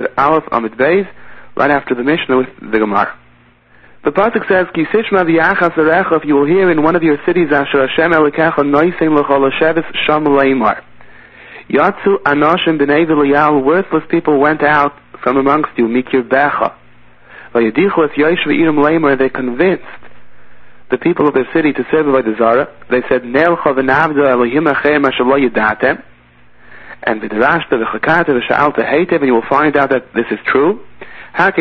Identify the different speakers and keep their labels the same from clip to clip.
Speaker 1: Aleph Amid Beis, right after the Mishnah with the Gemara. The pasuk says, "Ki sishma v'yachas arecha," if you will hear in one of your cities, Asher Hashem Elokecha noisein l'chol hasheves sham leimar. Yatsu anoshim b'nei v'liyal, worthless people went out from amongst you, mikir becha. V'yadichu es yoish v'iram leimar, they convinced the people of their city to serve by the Zara. They said, Nelcha v'navda Elohim achem asher lo yadatem, and v'derashta v'chakata v'sha'alta heitev, and you will find out that this is true. Unlike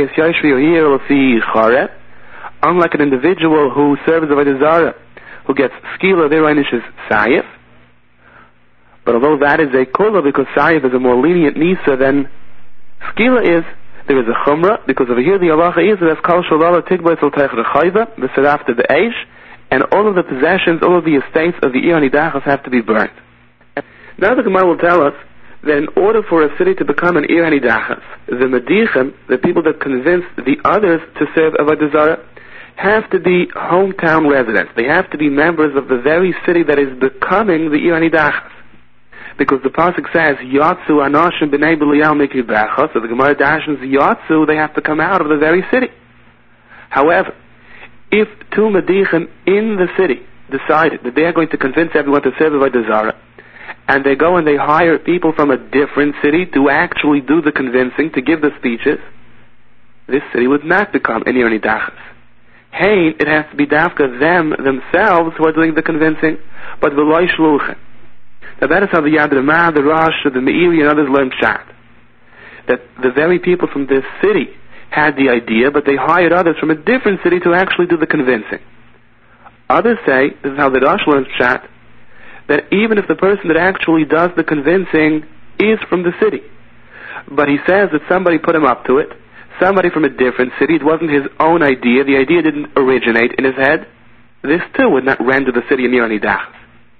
Speaker 1: an individual who serves by the Zara, who gets skila, their einish is sayif. But although that is a kula, because sayif is a more lenient nisa than skila is, there is a chumrah, because over here the halacha is that kol shalala tigba tzol teich rechayva, the serafta the eish, and all of the possessions, all of the estates of the Ir Nidachas have to be burned. Now the Gemara will tell us that in order for a city to become an Ir Nidachas, the Medichem, the people that convince the others to serve Avodah Zarah, have to be hometown residents. They have to be members of the very city that is becoming the Ir Nidachas. Because the pasuk says, Yatsu Anoshim B'nei B'liyal Mikri Becha, so the Gemara dashens Yatsu, they have to come out of the very city. However, if two Medichem in the city decided that they are going to convince everyone to serve Avodah Zarah, and they go and they hire people from a different city to actually do the convincing, to give the speeches, this city would not become an Ir Nidachas. Hey, it has to be dafka them themselves who are doing the convincing, but v'loi shluchem. Now that is how the Yad Ramah, the Rosh, the Meiri, and others learned Pshat. That the very people from this city had the idea, but they hired others from a different city to actually do the convincing. Others say, this is how the Rosh learns Pshat, that even if the person that actually does the convincing is from the city, but he says that somebody put him up to it, somebody from a different city, it wasn't his own idea, the idea didn't originate in his head, this too would not render the city an Ir Nidachas.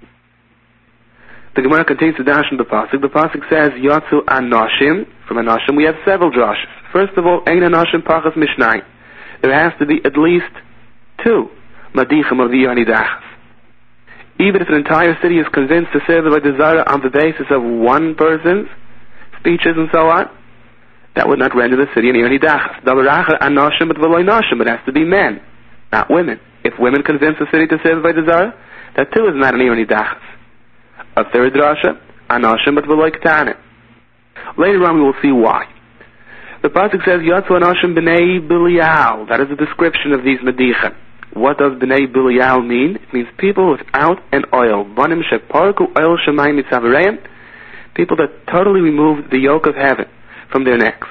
Speaker 1: The Gemara continues to dash in the pasuk. The pasuk says, Yatsu Anoshim. From Anoshim we have several drashas. First of all, Ein Anoshim Pachas Mishnai. There has to be at least two Madichem of the Ir Nidachas. Even if an entire city is convinced to serve by the Zara on the basis of one person's speeches and so on, that would not render the city an Ir Nidachas. Davaracha Anoshim but v'loi Noshim. It has to be men, not women. If women convince the city to serve by the Zara, that too is not an Ir Nidachas. A third drasha, Anoshim but v'loi Ketanim. Later on we will see why. The pasuk says, Yatsu Anoshim b'nei B'liyal. That is a description of these Medichem. What does b'nei B'liyal mean? It means people without an oil. Banim sheparku oil shemayim mitzavereim. People that totally removed the yoke of heaven from their necks.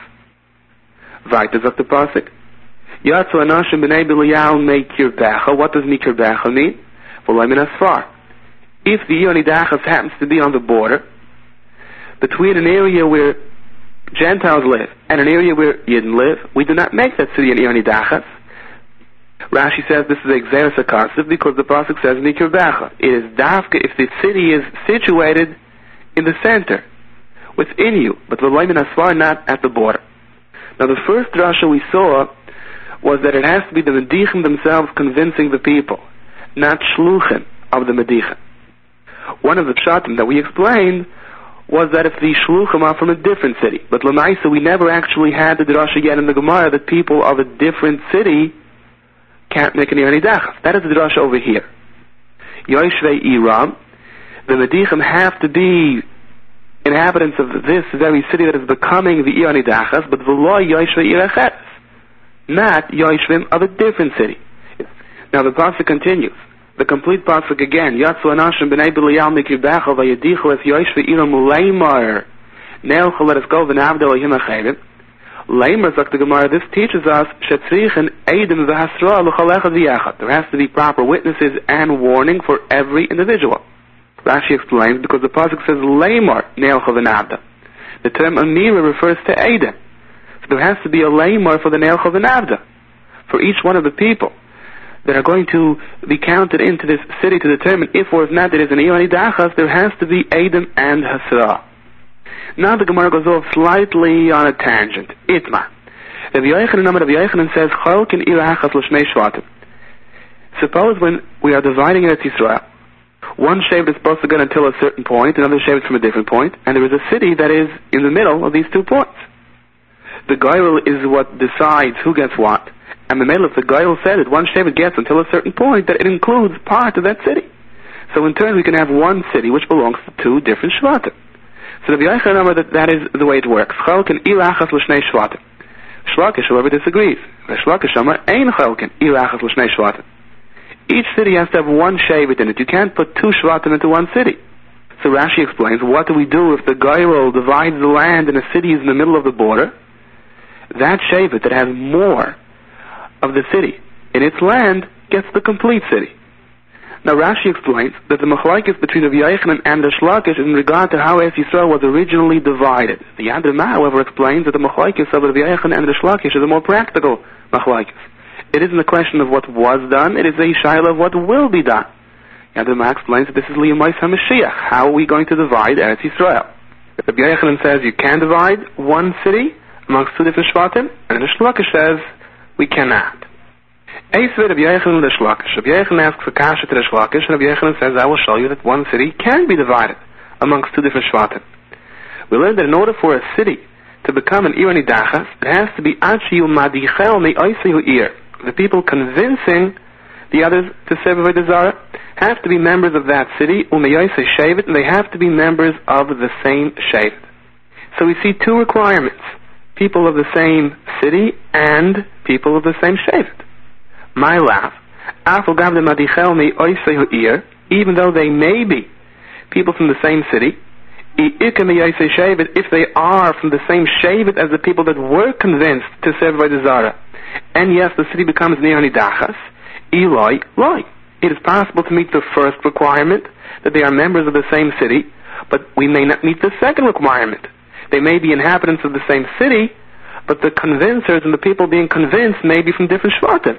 Speaker 1: Vaytas up the pasuk. Yatsu Anoshim b'nei B'liyal meikir becha. What does meikir becha mean? V'loi min asfar. If the Ir Nidachas happens to be on the border between an area where Gentiles live and an area where Yidden live, we do not make that city an Ir Nidachas. Rashi says this is a Xeris HaKasiv because the pasuk says Mikir Becha. It is dafka if the city is situated in the center, within you, but v'loi min asfar, not at the border. Now the first drasha we saw was that it has to be the Medichem themselves convincing the people, not Shluchim of the Medichem. One of the pshatim that we explained was that if the shluchim are from a different city, but l'maisa we never actually had the drasha yet in the Gemara that people of a different city can't make an Ir Nidachas. That is the drasha over here. Yoshvei Iram, the Medichem have to be inhabitants of this very city that is becoming the Ir Nidachas, but v'lo Yoshvei Iracheres, not Yoshvim of a different city. Now the pasuk continues. The complete pasuk again. Yatsu Anoshim b'nei B'liyal mikir becha v'yadichu es yoish v'iram leimar neilcha, let us go v'navda Elohim achayim. Leimar, sagt the Gemara, this teaches us shetzrichen eidim v'hasra l'chol echad v'yachad. There has to be proper witnesses and warning for every individual. Rashi explains because the pasuk says leimar neilcha v'navda. The term amira refers to eidim. So there has to be a leimar for the neilcha v'navda, for each one of the people that are going to be counted into this city to determine if or if not it is an Ir Nidachas. There has to be Edom and Hasra. Now the Gemara goes off slightly on a tangent. Itma. Rabbi Yochanan says, Cholkin Ir Hachas l'shmei shvatim. Suppose when we are dividing Eretz Yisrael, one shevet is supposed to go until a certain point, another shevet from a different point, and there is a city that is in the middle of these 2 points. the Goyal is what decides who gets what. And the Mele, if the Goyal said that one Shevet gets until a certain point, that it includes part of that city. So in turn we can have one city which belongs to two different Shvatim. So the Yochanan number that is the way it works. Chalken ilachas l'shnei Shvatim. Shlakish, however, disagrees. Shlakish number ein chalken ilachas l'shnei Shvatim. Each city has to have one Shevet in it. You can't put two Shvatim into one city. So Rashi explains, what do we do if the Goyal divides the land and a city is in the middle of the border? That Shevet that has more of the city in its land gets the complete city. Now Rashi explains that the machlokes between the Yochanan and the Shlakish in regard to how Eretz Yisrael was originally divided. The Yad Ramah, however, explains that the machlokes of the Yochanan and the Shlakish is a more practical machlokes. It isn't a question of what was done, it is a shaila of what will be done. Yad Ramah explains that this is Liyamais HaMashiach. How are we going to divide Eretz Yisrael? The Yochanan says you can divide one city amongst two different Shvatim, and the Shlakish says we cannot. Eisved Rabbi Yochanan and the Shlakish. Rabbi Yochanan asks a kasha to the Shlakish, and Rabbi Yochanan says, I will show you that one city can be divided amongst two different Shvatim. We learned that in order for a city to become an Ir Nidachas, it has to be Achiyu Madichel Me'oisehu Ir. The people convincing the others to serve Avodah Zarah have to be members of that city, Ume'oisei Shevet, and they have to be members of the same Shevet. So we see two requirements. People of the same city and people of the same Shevet. My lav, even though they may be people from the same city, if they are from the same Shevet as the people that were convinced to serve by the Zara, and yes, the city becomes Nir Nidachas, Eloi, Loi. It is possible to meet the first requirement, that they are members of the same city, but we may not meet the second requirement. They may be inhabitants of the same city, but the convincers and the people being convinced may be from different Shvatim.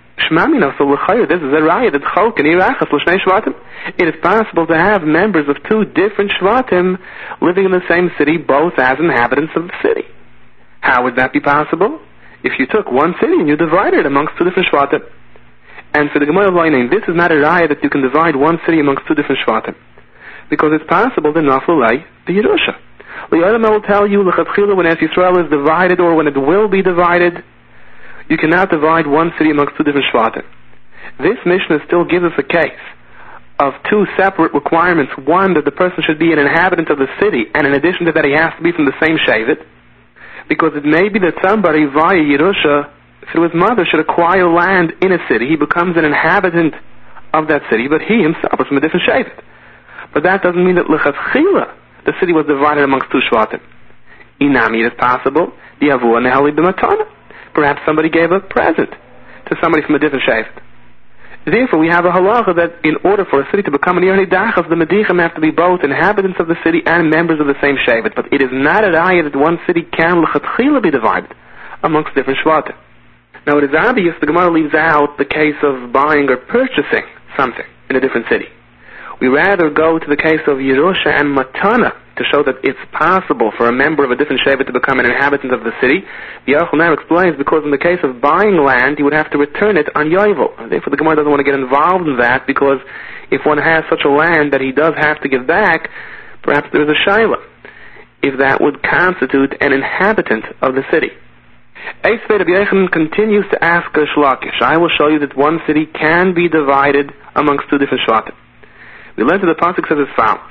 Speaker 1: This is a raya that Chalken ilachas l'shnei Shvatim. It is possible to have members of two different Shvatim living in the same city, both as inhabitants of the city. How would that be possible? If you took one city and you divided it amongst two different Shvatim. And for the Gemara Lainam, this is not a raya that you can divide one city amongst two different Shvatim, because it's possible to naflulay the Yerusha. The Yadam will tell you, l'chatchila, when Eretz Yisrael is divided or when it will be divided, you cannot divide one city amongst two different Shvatim. This Mishnah still gives us a case of two separate requirements. One, that the person should be an inhabitant of the city, and in addition to that he has to be from the same Shevet, because it may be that somebody via Yerusha, through his mother, should acquire land in a city. He becomes an inhabitant of that city, but he himself is from a different Shevet. But that doesn't mean that l'chatchila the city was divided amongst two Shvatim. Inami, it is possible, the Avua Nehali b'matana. Perhaps somebody gave a present to somebody from a different Shevet. Therefore, we have a halacha that in order for a city to become an Ir Nidachas, the Medichim have to be both inhabitants of the city and members of the same Shevet. But it is not a raya that one city can l'chatchila be divided amongst different Shvatim. Now, it is obvious the Gemara leaves out the case of buying or purchasing something in a different city. We rather go to the case of Yerusha and Matana to show that it's possible for a member of a different Shevet to become an inhabitant of the city. The Aruch LaNer explains, because in the case of buying land, you would have to return it on Yovel. Therefore, the Gemara doesn't want to get involved in that, because if one has such a land that he does have to give back, perhaps there is a shaila, if that would constitute an inhabitant of the city. Eisved Rabbi Yochanan continues to ask a Shlakish, I will show you that one city can be divided amongst two different Shvatim. We learned that the pasuk says as follows.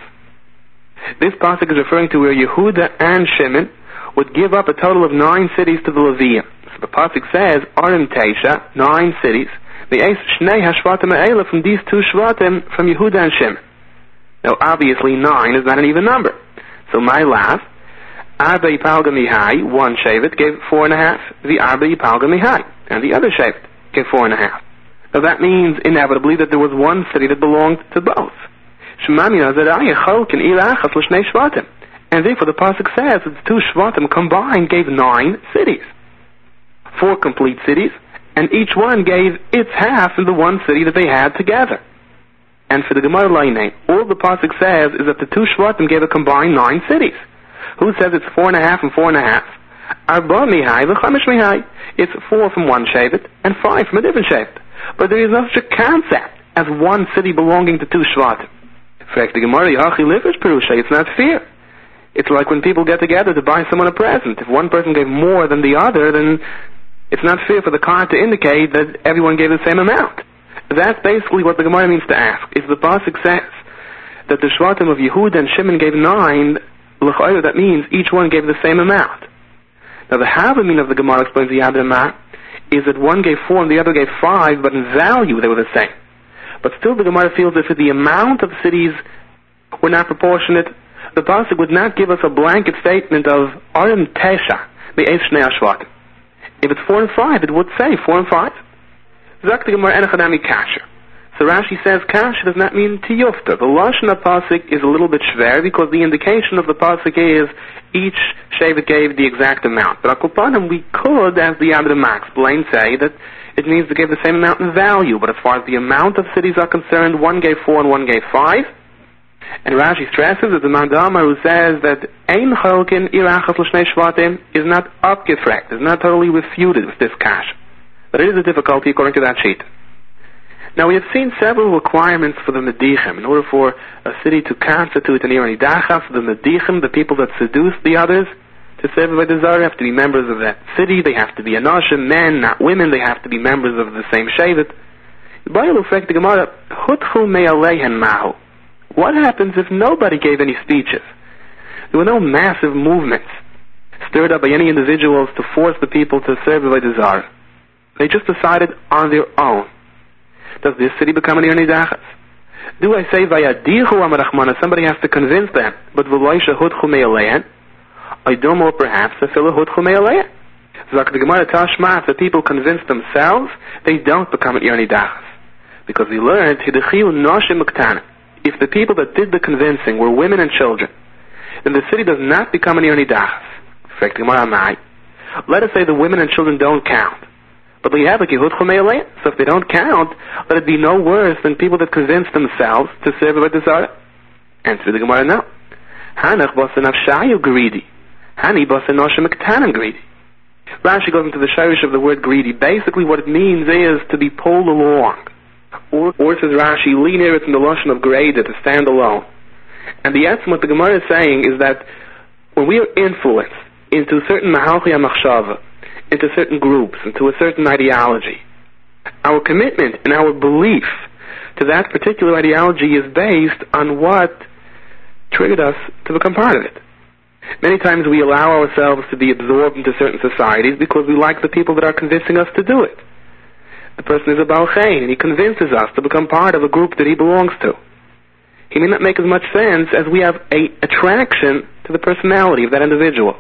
Speaker 1: This pasuk is referring to where Yehuda and Shimon would give up a total of 9 cities to the Levium. So the pasuk says, Arim Teisha, 9 cities. The Eis Shnei HaShvatim Ha'ela, from these two Shvatim, from Yehuda and Shimon. Now obviously 9 is not an even number. So my last, Arba Yipalga Mihai, one Shevet, gave 4.5. The Arba Yipalga Mihai, and the other Shevet gave 4.5. Now that means inevitably that there was one city that belonged to both. And therefore the pasuk says that the two Shvatim combined gave 9 cities. 4 complete cities, and each one gave its half in the one city that they had together. And for the Gemara Lainam, all the pasuk says is that the two Shvatim gave a combined 9 cities. Who says it's 4.5 and 4.5? Arba Mihai v'chamish Mihai. It's 4 from one Shevet and 5 from a different Shevet. But there is no such a concept as one city belonging to two Shvatim. In fact, the Gemara Yachi Livers Perusha, it's not fair. It's like when people get together to buy someone a present. If one person gave more than the other, then it's not fair for the card to indicate that everyone gave the same amount. That's basically what the Gemara means to ask. If the pasuk says that the Shvatim of Yehuda and Shimon gave 9, l'chayr, that means each one gave the same amount. Now the Havamin of the Gemara explains the Yadrima is that one gave 4 and the other gave 5, but in value they were the same. But still the Gemara feels that if the amount of cities were not proportionate, the pasuk would not give us a blanket statement of Arim Tesha be'ez Shnei Ashvatim. If it's 4 and 5, it would say 4 and 5. Zak the Gemara enachadami kasher. So Rashi says kasher does not mean tiyufta. The lashon of pasuk is a little bit shver because the indication of the pasuk is each shevet gave the exact amount. But akopanim we could, as the Yadrima explained, say that it means to give the same amount in value. But as far as the amount of cities are concerned, one gave 4 and one gave 5. And Rashi stresses that the Mandama who says that Ein Cholkin Irachas L'Shnei Shvatim is not upgefragt, is not totally refuted with this kash. But it is a difficulty according to that sheet. Now we have seen several requirements for the Medichim. In order for a city to constitute an Ir Nidachas, the Medichim, the people that seduce the others, to serve by the Zara, have to be members of that city. They have to be Anoshim, men, not women. They have to be members of the same Shevet. The Gemara, Hutchu Me'aleihen Mahu. What happens if nobody gave any speeches? There were no massive movements stirred up by any individuals to force the people to serve by the Zara. They just decided on their own. Does this city become an Ir Nidachas? Do I say Vayadichu Amarachmana, somebody has to convince them, but V'loisha Hutchu Me'aleihen? I don't know, perhaps a fila Hutchu Me'aleihen. Zak the Gemara Tashma, if the people convince themselves, they don't become an Ir Nidachas. Because we learned Hidechiu Noshim Mektanim. If the people that did the convincing were women and children, then the city does not become an Ir Nidachas. Let us say the women and children don't count. But we have a Kihut Chumeileh, so if they don't count, let it be no worse than people that convince themselves to serve by the Zara. Answer the Gemara, no. Hanach basa nafshayu greedy. Hani basa noshim ektanim greedy. Rashi goes into the shirish of the word greedy. Basically what it means is to be pulled along. Or says Rashi, linear from the lashon of grade to stand alone. And the essence what the Gemara is saying is that when we are influenced into certain mahalchi machshava, into certain groups, into a certain ideology, our commitment and our belief to that particular ideology is based on what triggered us to become part of it. Many times we allow ourselves to be absorbed into certain societies because we like the people that are convincing us to do it. The person is a Baal Chein, and he convinces us to become part of a group that he belongs to. He may not make as much sense as we have an attraction to the personality of that individual.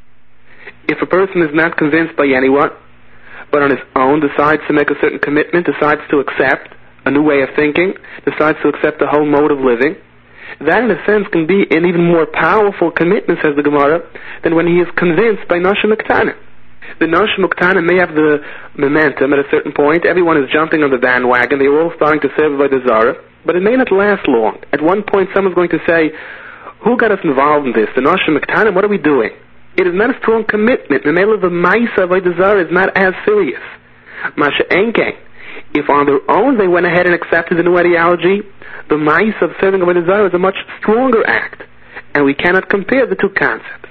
Speaker 1: If a person is not convinced by anyone, but on his own decides to make a certain commitment, decides to accept a new way of thinking, decides to accept a whole mode of living, that in a sense can be an even more powerful commitment, says the Gemara, than when he is convinced by Noshim Ektanim. The Noshim Ektanim may have the momentum at a certain point. Everyone is jumping on the bandwagon. They're all starting to serve by the Zara. But it may not last long. At one point someone's going to say, who got us involved in this? The Noshim Ektanim, what are we doing? It is not a strong commitment. The Mela, the Maisa by the Zara is not as serious. Masha Enke. If on their own they went ahead and accepted the new ideology, the Maisa of serving by the Zara is a much stronger act. And we cannot compare the two concepts.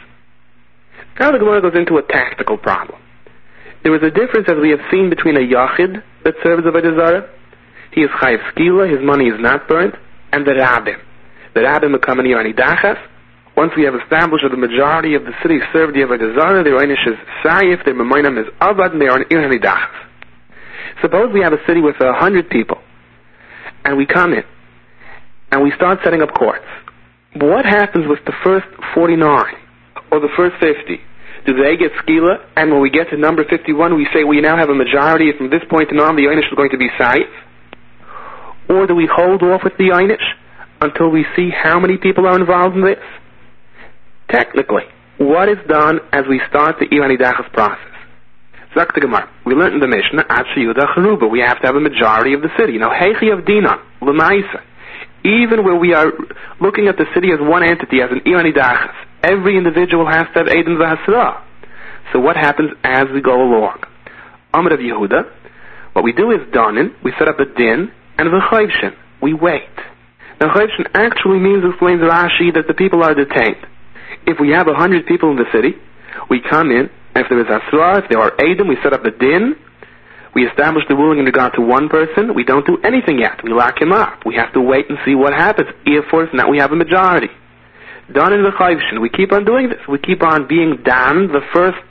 Speaker 1: Now the Gemara goes into a tactical problem. There is a difference, as we have seen, between a Yachid that serves the Avodah Zarah. He is Chayiv Skila, his money is not burnt, and the Rabbim. The Rabbim become an Ir Nidachas. Once we have established that the majority of the city serve the Avodah Zarah, their Einish is Sayif, their Mamoinam is Avad, and they are an Ir Nidachas. Suppose we have a city with 100 people, and we come in, and we start setting up courts. What happens with the first 49, or the first 50? Do they get skila, and when we get to number 51, we say we now have a majority, and from this point on, the Einish is going to be Saif? Or do we hold off with the Einish until we see how many people are involved in this? Technically, what is done as we start the Ir Nidachas process? Zak the Gemara. We learned in the Mishnah, we have to have a majority of the city. Now, Heichi of Dinan, L'maisa. Even where we are looking at the city as one entity, as an Ir Nidachas, every individual has to have Eidin V'Hasra. So what happens as we go along? Amr of Yehuda, what we do is Danin, we set up a din, and V'Chayvshin, we wait. Now Chayvshin actually means, explains Rashi, that the people are detained. If we have 100 people in the city, we come in, and if there is Asra, if there are Eidim, we set up a din, we establish the ruling in regard to one person, we don't do anything yet. We lock him up. We have to wait and see what happens. If, for instance, now we have a majority. Done in the Chayvshin. We keep on doing this. We keep on being done, the first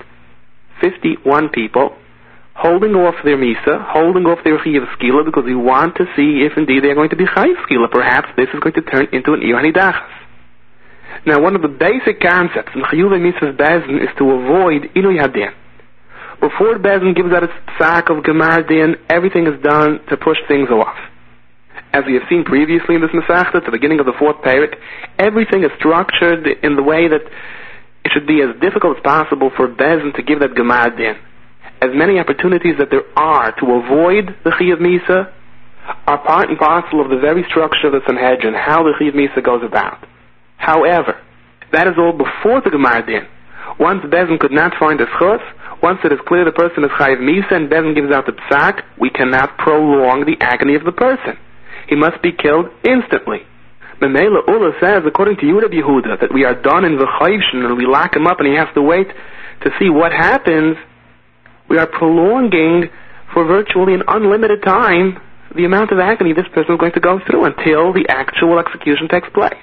Speaker 1: 51 people, holding off their Misa, holding off their Chiyav Skila, because we want to see if indeed they are going to be Chayiv Skila. Perhaps this is going to turn into an Iyur Hanidachas. Now, one of the basic concepts in Chiyuv Mitzvahs Bezdin is to avoid Inui Hadin. Before Bezdin gives out its sack of Gemar Din, everything is done to push things off. As we have seen previously in this Masechta, at the beginning of the 4th parak, everything is structured in the way that it should be as difficult as possible for Bezdin to give that Gemar Din. As many opportunities that there are to avoid the Chiyav Misa are part and parcel of the very structure of the Sanhedrin, how the Chiyav Misa goes about. However, that is all before the Gemar Din. Once Bezdin could not find a schus, once it is clear the person is Chayiv Misa and Bezdin gives out the psak, we cannot prolong the agony of the person. He must be killed instantly. Memela Ula says, according to Yehuda Yehuda, that we are done in the Chayvshin and we lock him up and he has to wait to see what happens. We are prolonging for virtually an unlimited time the amount of agony this person is going to go through until the actual execution takes place.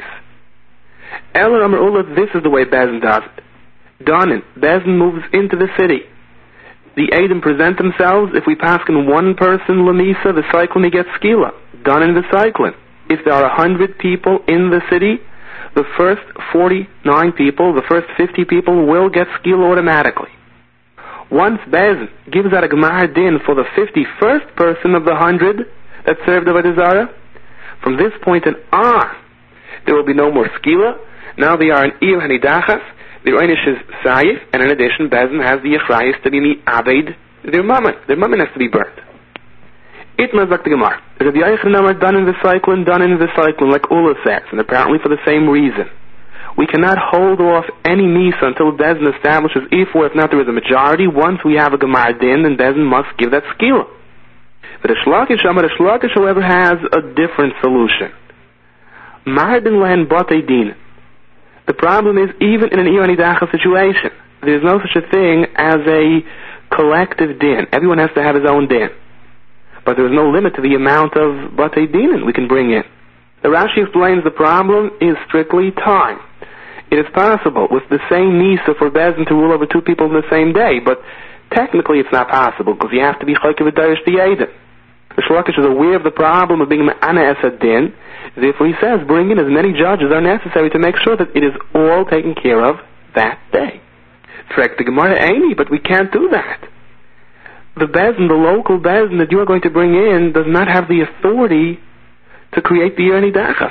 Speaker 1: Ela Amar Ula, this is the way Bezdin does it. Danin, Bezdin moves into the city. The Eidim present themselves. If we pass in one person Lamisa, the cyclone he gets skila. Done in the cyclone. If there are 100 people in the city, the first 49 people, the first 50 people will get skila automatically. Once Bezdin gives out a Gemar Din for the 51st person of the 100 that served Avodah Zarah, from this point on, there will be no more skila. Now they are an Iyur Hanidachas. The Einish is Saif, and in addition, Bezdin has the Yechrayis to be Abed, their mammon. Their mammon has to be burnt. Itma Zak the Gemara. Rabbi Yochanan are done in the cyclone, like Ula says, and apparently for the same reason. We cannot hold off any Misa until Bezdin establishes if or if not there is a majority. Once we have a Gemar Din, then Bezdin must give that skila. But the Shlakish, however, has a different solution. Mardin Len Batei Din. The problem is, even in an Iyur Hanidachas situation, there is no such a thing as a collective din. Everyone has to have his own din. But there is no limit to the amount of Batei Dinim we can bring in. The Rashi explains the problem is strictly time. It is possible with the same Misa for Bezdin to rule over 2 people in the same day, but technically it's not possible, because you have to be Chaykev V'Darish the Eidim. The Shlakish is aware of the problem of being Ma'ana Esad Din. Therefore he says, bring in as many judges are necessary to make sure that it is all taken care of that day. Trek the Gemara Aini, but we can't do that. The Bezdin, the local Bezdin that you are going to bring in, does not have the authority to create the Iyur Hanidachas.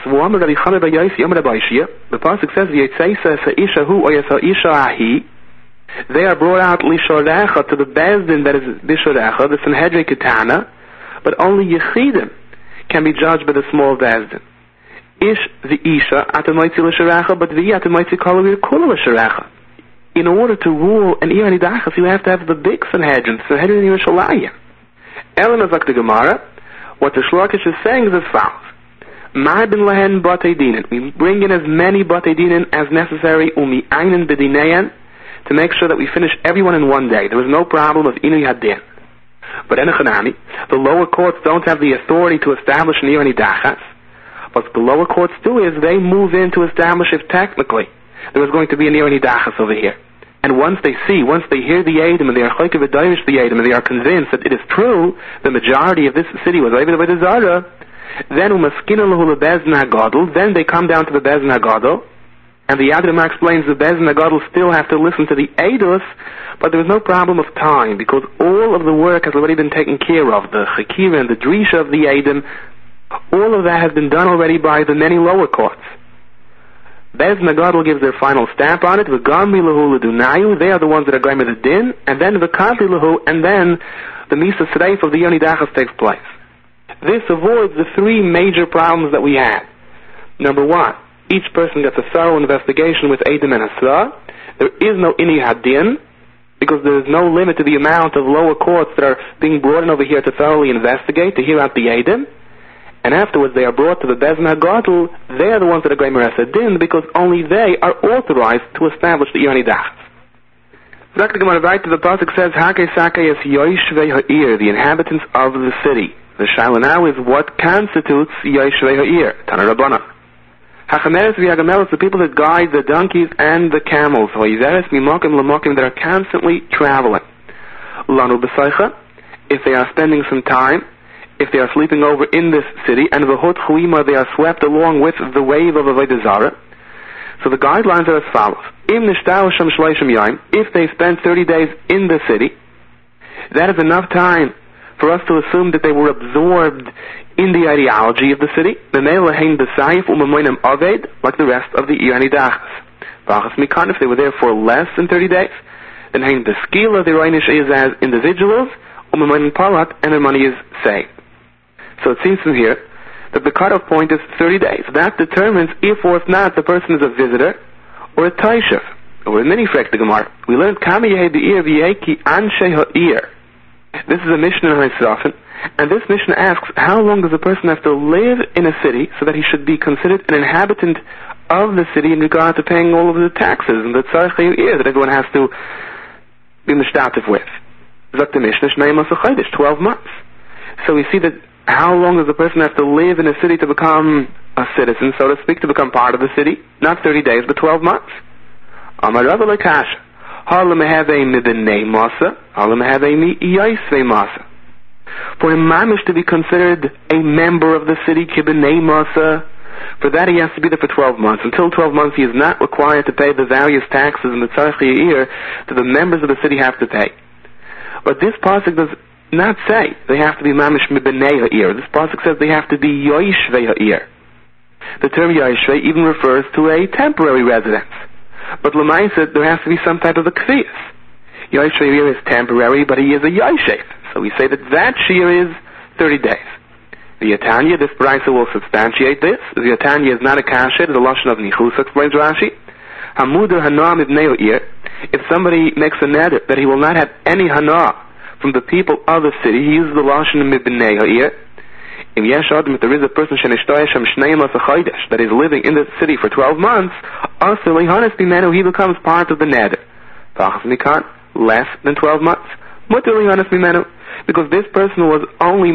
Speaker 1: The pasuk says, they are brought out lishorecha to the Bezdin that is bishorecha, the Sanhedrin Ketana, but only Yechidim can be judged by the small Bezdin. Ish the Isha atamoitzi l'sharecha, but the atamoitzi kalavir kula l'sharecha. In order to rule an Iyur Hanidachas, you have to have the big Sanhedrin, Sanhedrin Yerushalayim. Elena Zak the Gemara, what the Shlakish is saying is as follows. Ma bin lehen batei dinin. We bring in as many batei dinin as necessary, umi einen bedineyan, to make sure that we finish everyone in one day. There is no problem of Inui Hadin. But in Hanami, the lower courts don't have the authority to establish an Iyur Hanidachas. What the lower courts do is they move in to establish if technically there is going to be an Iyur Hanidachas over here. And once they hear the Eidim and they are Chaykev V'Darish the Eidim and they are convinced that it is true, the majority of this city was Eidim Avodah Zarah, then they come down to the Bezdin HaGadol, and the Yad Ramah explains the Bezdin HaGadol still have to listen to the Eidos, but there is no problem of time, because all of the work has already been taken care of. The Chekira and the Drisha of the Eidim, all of that has been done already by the many lower courts. Bezdin HaGadol gives their final stamp on it. V'gamri lahu l'dunayu, they are the ones that are going with the din, and then v'kadli lahu, and then the Misa Sreif of the Iyur Hanidachas takes place. This avoids the 3 major problems that we had. Number 1, each person gets a thorough investigation with Eidim and Asra. There is no Inui Hadin, because there is no limit to the amount of lower courts that are being brought in over here to thoroughly investigate, to hear out the Eidim. And afterwards they are brought to the Bezin HaGadol. They are the ones that are going to din, because only they are authorized to establish the Iyani Dachas. Dr. Gemara right to the pasuk says, Hake Sake is Yoshvei Ha'ir, the inhabitants of the city. The shaila now is what constitutes Yoshvei Ha'ir, Tana Rabbanan. Hachameres v'Yagamelos, the people that guide the donkeys and the camels, Hoizeres mimokim lamokim, that are constantly traveling. Lanu b'saycha, if they are spending some time, if they are sleeping over in this city, and v'hot chuima, they are swept along with the wave of Avodah Zarah. So the guidelines are as follows. Im nishtaru sham shloshim yom, if they spend 30 days in the city, that is enough time for us to assume that they were absorbed in the ideology of the city, like the rest of the Iyani Dachas. If they were there for less than 30 days, then the skila the Reinish is as individuals, and their money is saved. So it seems from here that the cutoff point is 30 days. That determines if or if not the person is a visitor or a taishev. Or in many frek the Gemara, we learned Kami Yehi V'Yeki Anshe Ha'ir. This is a Mishnah in Haisrafen, and this Mishnah asks, how long does a person have to live in a city so that he should be considered an inhabitant of the city in regard to paying all of the taxes and the tzarech ha'ir that everyone has to be mishtatif with? Zok the Mishnah, Shnei Masa Chodesh, 12 months. So we see that how long does a person have to live in a city to become a citizen, so to speak, to become part of the city? Not 30 days, but 12 months. Amar Rava Lekasha. For a mamish to be considered a member of the city, kibbenei masa, for that he has to be there for 12 months. Until 12 months he is not required to pay the various taxes and the tzarech ha'ir that the members of the city have to pay. But this pasuk does not say they have to be mamish mibbenei ha'ir. This pasuk says they have to be yoshvei ha'ir. The term yoshvei even refers to a temporary residence. But l'maisa, there has to be some type of a kfiyas. Yoshvei is temporary, but he is a yoshev. So we say that shear is 30 days. The Yatanya, this brisa will substantiate this. The Yatanya is not a kasher, the lashon of nichus, explains Rashi. Hamuder hana mibnei ha'ir. If somebody makes a neder that he will not have any hana from the people of the city, he uses the lashon mibnei ha'ir. If there is a person that is living in the city for 12 months, he becomes part of the neder. Less than 12 months. Because this person was only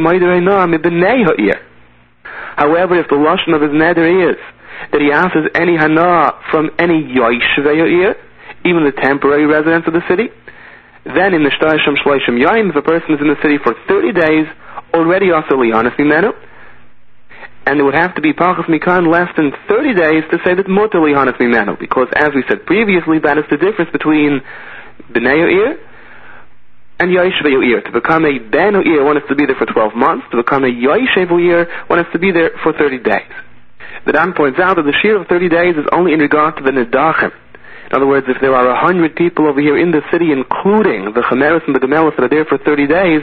Speaker 1: However, if the lashon of his neder is that he asks any hana from any yoshvei ha'ir, even the temporary residents of the city, then in the shtaysham shloshim yom, if a person is in the city for 30 days, already also lihanas mimenu, and it would have to be pachas mikan less than 30 days to say that mutar lihanas mimenu, because as we said previously, that is the difference between bnei ha'ir and yoshvei ha'ir. To become a ben ha'ir, one has to be there for 12 months. To become a yoshev ha'ir, one has to be there for 30 days. The Dan points out that the shear of 30 days is only in regard to the nedachim. In other words, if there are 100 people over here in the city, including the chameres and the gemelos that are there for 30 days,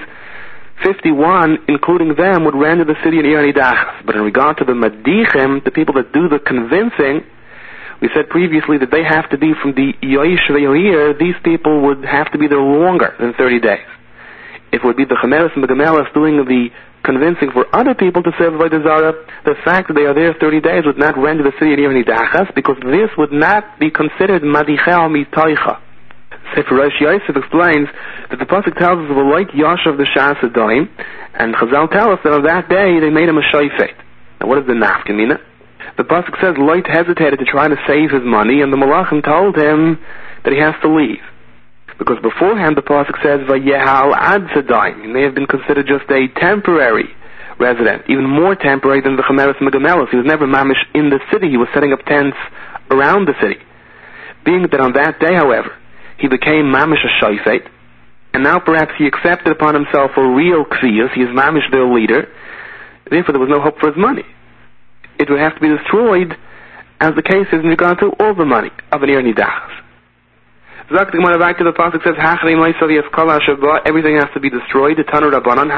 Speaker 1: 51, including them, would render the city an Iyani Dachas. But in regard to the Madichem, the people that do the convincing, we said previously that they have to be from the Yoshvei ha'ir. These people would have to be there longer than 30 days. If it would be the Chameres and the Gemelas doing the convincing for other people to serve Avodah Zarah, the fact that they are there 30 days would not render the city an Iyani Dachas, because this would not be considered Madichel Mitoicha. Sefer Rosh Yosef explains that the pasuk tells us of a like Yashav the Shas Adoim, and Chazal tell us that on that day they made him a shayfet. Now what is the nafkamina? The pasuk says Lot hesitated to try to save his money, and the Malachim told him that he has to leave. Because beforehand the pasuk says Vayehal ad Sadaim. He may have been considered just a temporary resident, even more temporary than the Chameres and the Gemelos. He was never mamish in the city, he was setting up tents around the city. Being that on that day, however, he became mamish a shayfet, and now perhaps he accepted upon himself a real kfiyas, he is mamish their leader, therefore there was no hope for his money. It would have to be destroyed, as the case is in regard to all the money of an Iyani Dachas. Back to the pasuk says, everything has to be destroyed. The Tanu Rabbanan,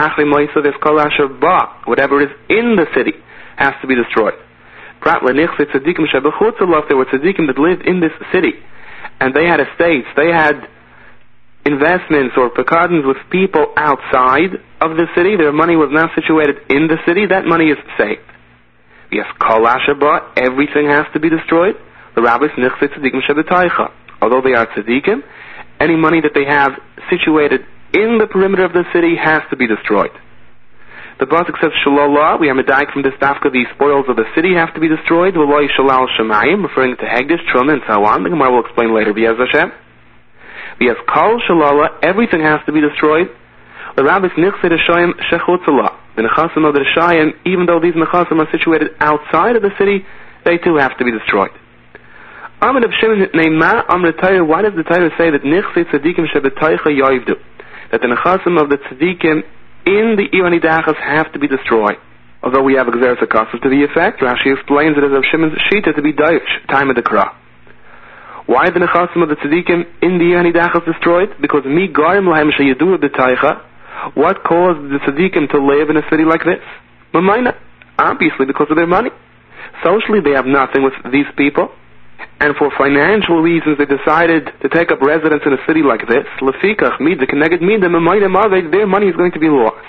Speaker 1: whatever is in the city has to be destroyed. There were tzaddikim that lived in this city, and they had estates, they had investments or pekadons with people outside of the city, their money was not situated in the city, that money is saved. Yes, kol asher ba, everything has to be destroyed. The rabbis nichse tzadikim shebetaycha. Although they are tzadikim, any money that they have situated in the perimeter of the city has to be destroyed. The pasuk says shalala. We are medayik from this dafka. The spoils of the city have to be destroyed. V'lo yishalal shemayim, referring to hegdish, truma, and so on. The Gemara will explain later. V'yaz Hashem. V'yaz kol shalala. Everything has to be destroyed. The rabbis nichse rishayim shechutzala. The nechasim of the rishayim, even though these nechasim are situated outside of the city, they too have to be destroyed. Amar of Shimon Neima Amar Torah. Why does the Torah say that nichse tzadikim shebetaycha yoivdu? That the nechasim of the tzadikim in the Ir Nidachas have to be destroyed. Although we have Gzeres HaKosov to the effect, Rashi explains it as of Shimon's Shita to be Daish, time of the Kra. Why are the nechasim of the tzadikim in the Ir Nidachas destroyed? Because mi garim lahem sheyedu b'taycha. What caused the tzadikim to live in a city like this? Mamayna. Obviously because of their money. Socially they have nothing with these people. And for financial reasons, they decided to take up residence in a city like this. Lefikach mida keneged mida memayim aved. Their money is going to be lost.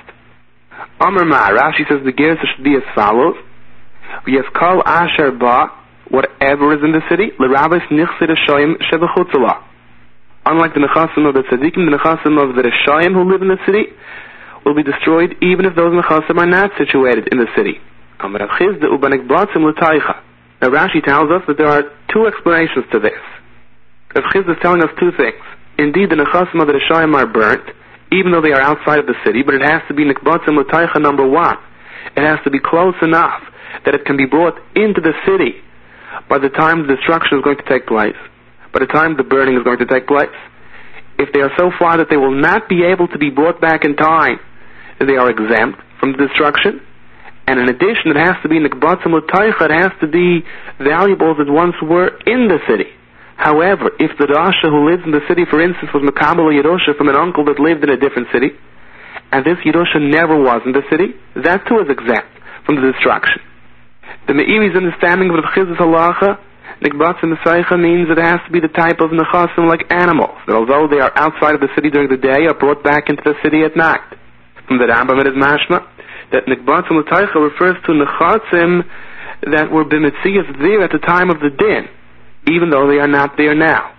Speaker 1: Amar Ma, Rashi says the gears should be as follows: V'yas kol asher ba, whatever is in the city, l'rabbis nichse rishayim shebechutzala. Unlike the nechasim of the tzadikim, the nechasim of the rishayim who live in the city will be destroyed, even if those nechasim are not situated in the city. Amar Rav Chizda ubanik blatzim l'taycha. Now Rashi tells us that there are two explanations to this. Rav Chizda is telling us two things. Indeed, the nechasim of the rishayim are burnt, even though they are outside of the city, but it has to be nikbatzim l'taycha number one. It has to be close enough that it can be brought into the city by the time the destruction is going to take place, by the time the burning is going to take place. If they are so far that they will not be able to be brought back in time, they are exempt from the destruction. And in addition, it has to be nikbatzim l'taycha, it has to be valuables that once were in the city. However, if the Rasha who lives in the city, for instance, was Makabel Yerusha from an uncle that lived in a different city, and this Yerusha never was in the city, that too is exempt from the destruction. The Meiri's understanding of Rav Chizda's halacha, nikbatzim l'taycha, means that it has to be the type of nechasim like animals, that although they are outside of the city during the day, are brought back into the city at night. From the Rambam it is mashma that nikbatzim l'taycha refers to nechasim that were b'metzias there at the time of the din, even though they are not there now.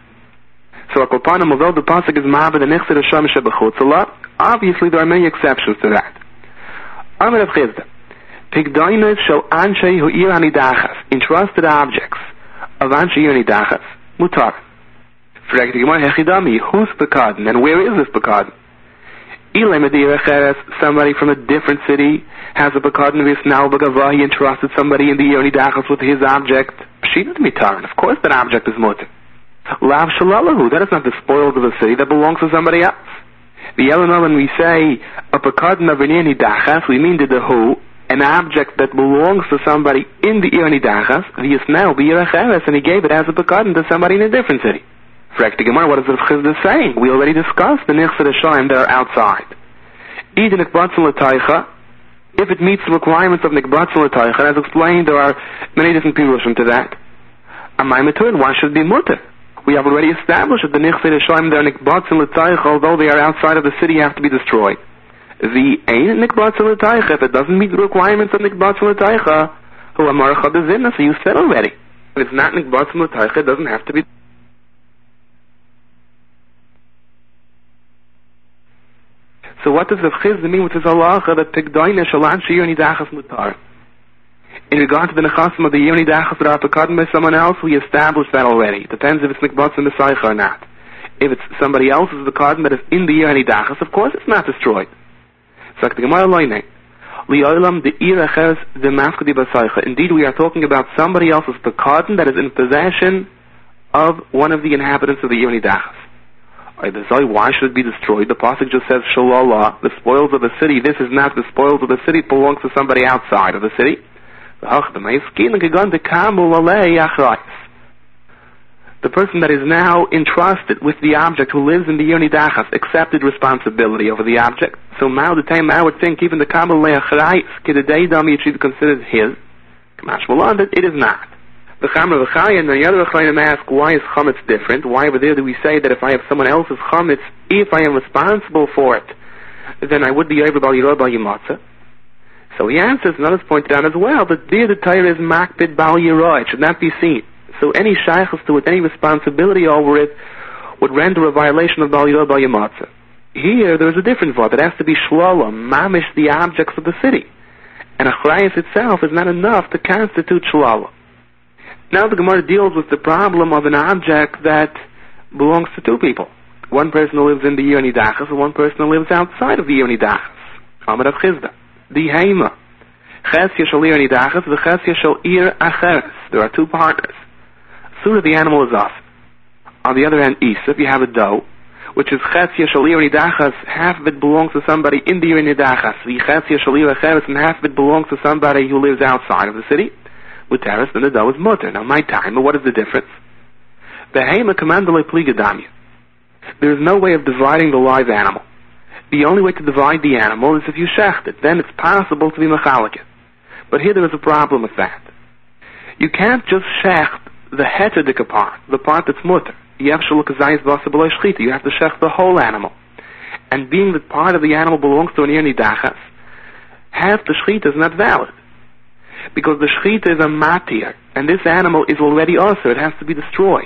Speaker 1: So akopanim, although the pasuk is ma'abed and nichse rishayim shebechutzala, obviously there are many exceptions to that. Amar Rav Chizda, pigdoinos shel anshe hu ir hanidachas, entrusted objects of anshe ir hanidachas, mutar. Fragt the Gemara, hechidami, who's pekadon, and where is this pekadon? Somebody from a different city has a pekadon v'isnau b'gavah. He entrusted somebody in the Ir Nidachas with his object. Pshitat mitar. Of course, that object is mutar. Lav shalalahu. That is not the spoils of the city. That belongs to somebody else. When we say a pekadon of an Ir Nidachas, we mean the who, an object that belongs to somebody in the Ir Nidachas. V'isnau b'yiracheres, and he gave it as a pekadon to somebody in a different city. What is Rav Chizda saying? We already discussed the nichse rishayim that are outside. Either nikbatzim l'taycha, if it meets the requirements of nikbatzim l'taycha, as explained, there are many different pirushim to that. Amay matur, why should it be mutar? We have already established that the nichse rishayim that are nikbatzim l'taycha, although they are outside of the city, have to be destroyed. The ein nikbatzim l'taycha, if it doesn't meet the requirements of nikbatzim l'taycha, hu amar chadazimna, so you said already. If it's not nikbatzim l'taycha, it doesn't have to be. So what does Rav Chizda mean with his halacha that pigdoina shalan she'ir nidachas mutar? In regard to the nechasim of the Ir Nidachas that are pekadon by someone else, we established that already. It depends if it's nikbatzim b'saycha or not. If it's somebody else's pekadon that is in the Ir Nidachas, of course it's not destroyed. So the Gemara loyne li'olam the ir acheres the mafkadi b'saycha. Indeed, we are talking about somebody else's pekadon that is in possession of one of the inhabitants of the Ir Nidachas. Why should it be destroyed? The pasuk just says shalala, the spoils of the city. This is not the spoils of the city, it belongs to somebody outside of the city. The person that is now entrusted with the object, who lives in the Ir Nidachas, accepted responsibility over the object. So now I would think even the kabul le'achrayis kidei dami, it should be considered his. Kamash Malan, that it is not. The Chamra V'Chaya and the other Achronim ask, why is chametz different? Why over there do we say that if I have someone else's chametz, if I am responsible for it, then I would be over bal yirah bal yimatzah? So he answers, and others pointed out as well, that there the Torah is makpid bal yirah, it should not be seen. So any shaychus to it, any responsibility over it, would render a violation of bal yirah bal yimatzah. Here, there is a different vod. It has to be shlolam, mamish, the objects of the city. And achrayus itself is not enough to constitute shlolam. Now the Gemara deals with the problem of an object that belongs to two people. One person who lives in the Yir Nidachas and one person who lives outside of the Yir Nidachas. Amar Rav Chizda. The Heima. Chesya shel Yir Nidachas, the Chesya shel Ir Acheres. There are two partners. Surah, the animal is off. On the other hand, Isa, if you have a doe, which is Chesya shel Ir Nidachas, half of it belongs to somebody in the Yir Nidachas. The Chesya shel Ir Acheres, and half of it belongs to somebody who lives outside of the city. With teres, then the doe is mutter. Now, my time, but what is the difference? Behema commandale pligadamya. There is no way of dividing the live animal. The only way to divide the animal is if you shecht it. Then it's possible to be mechalik it. But here there is a problem with that. You can't just shecht the hetedika part, the part that's mutter. You have to shecht the whole animal. And being that part of the animal belongs to an ir nidachas, half the shechita is not valid. Because the shechita is a matir, and this animal is already also, it has to be destroyed.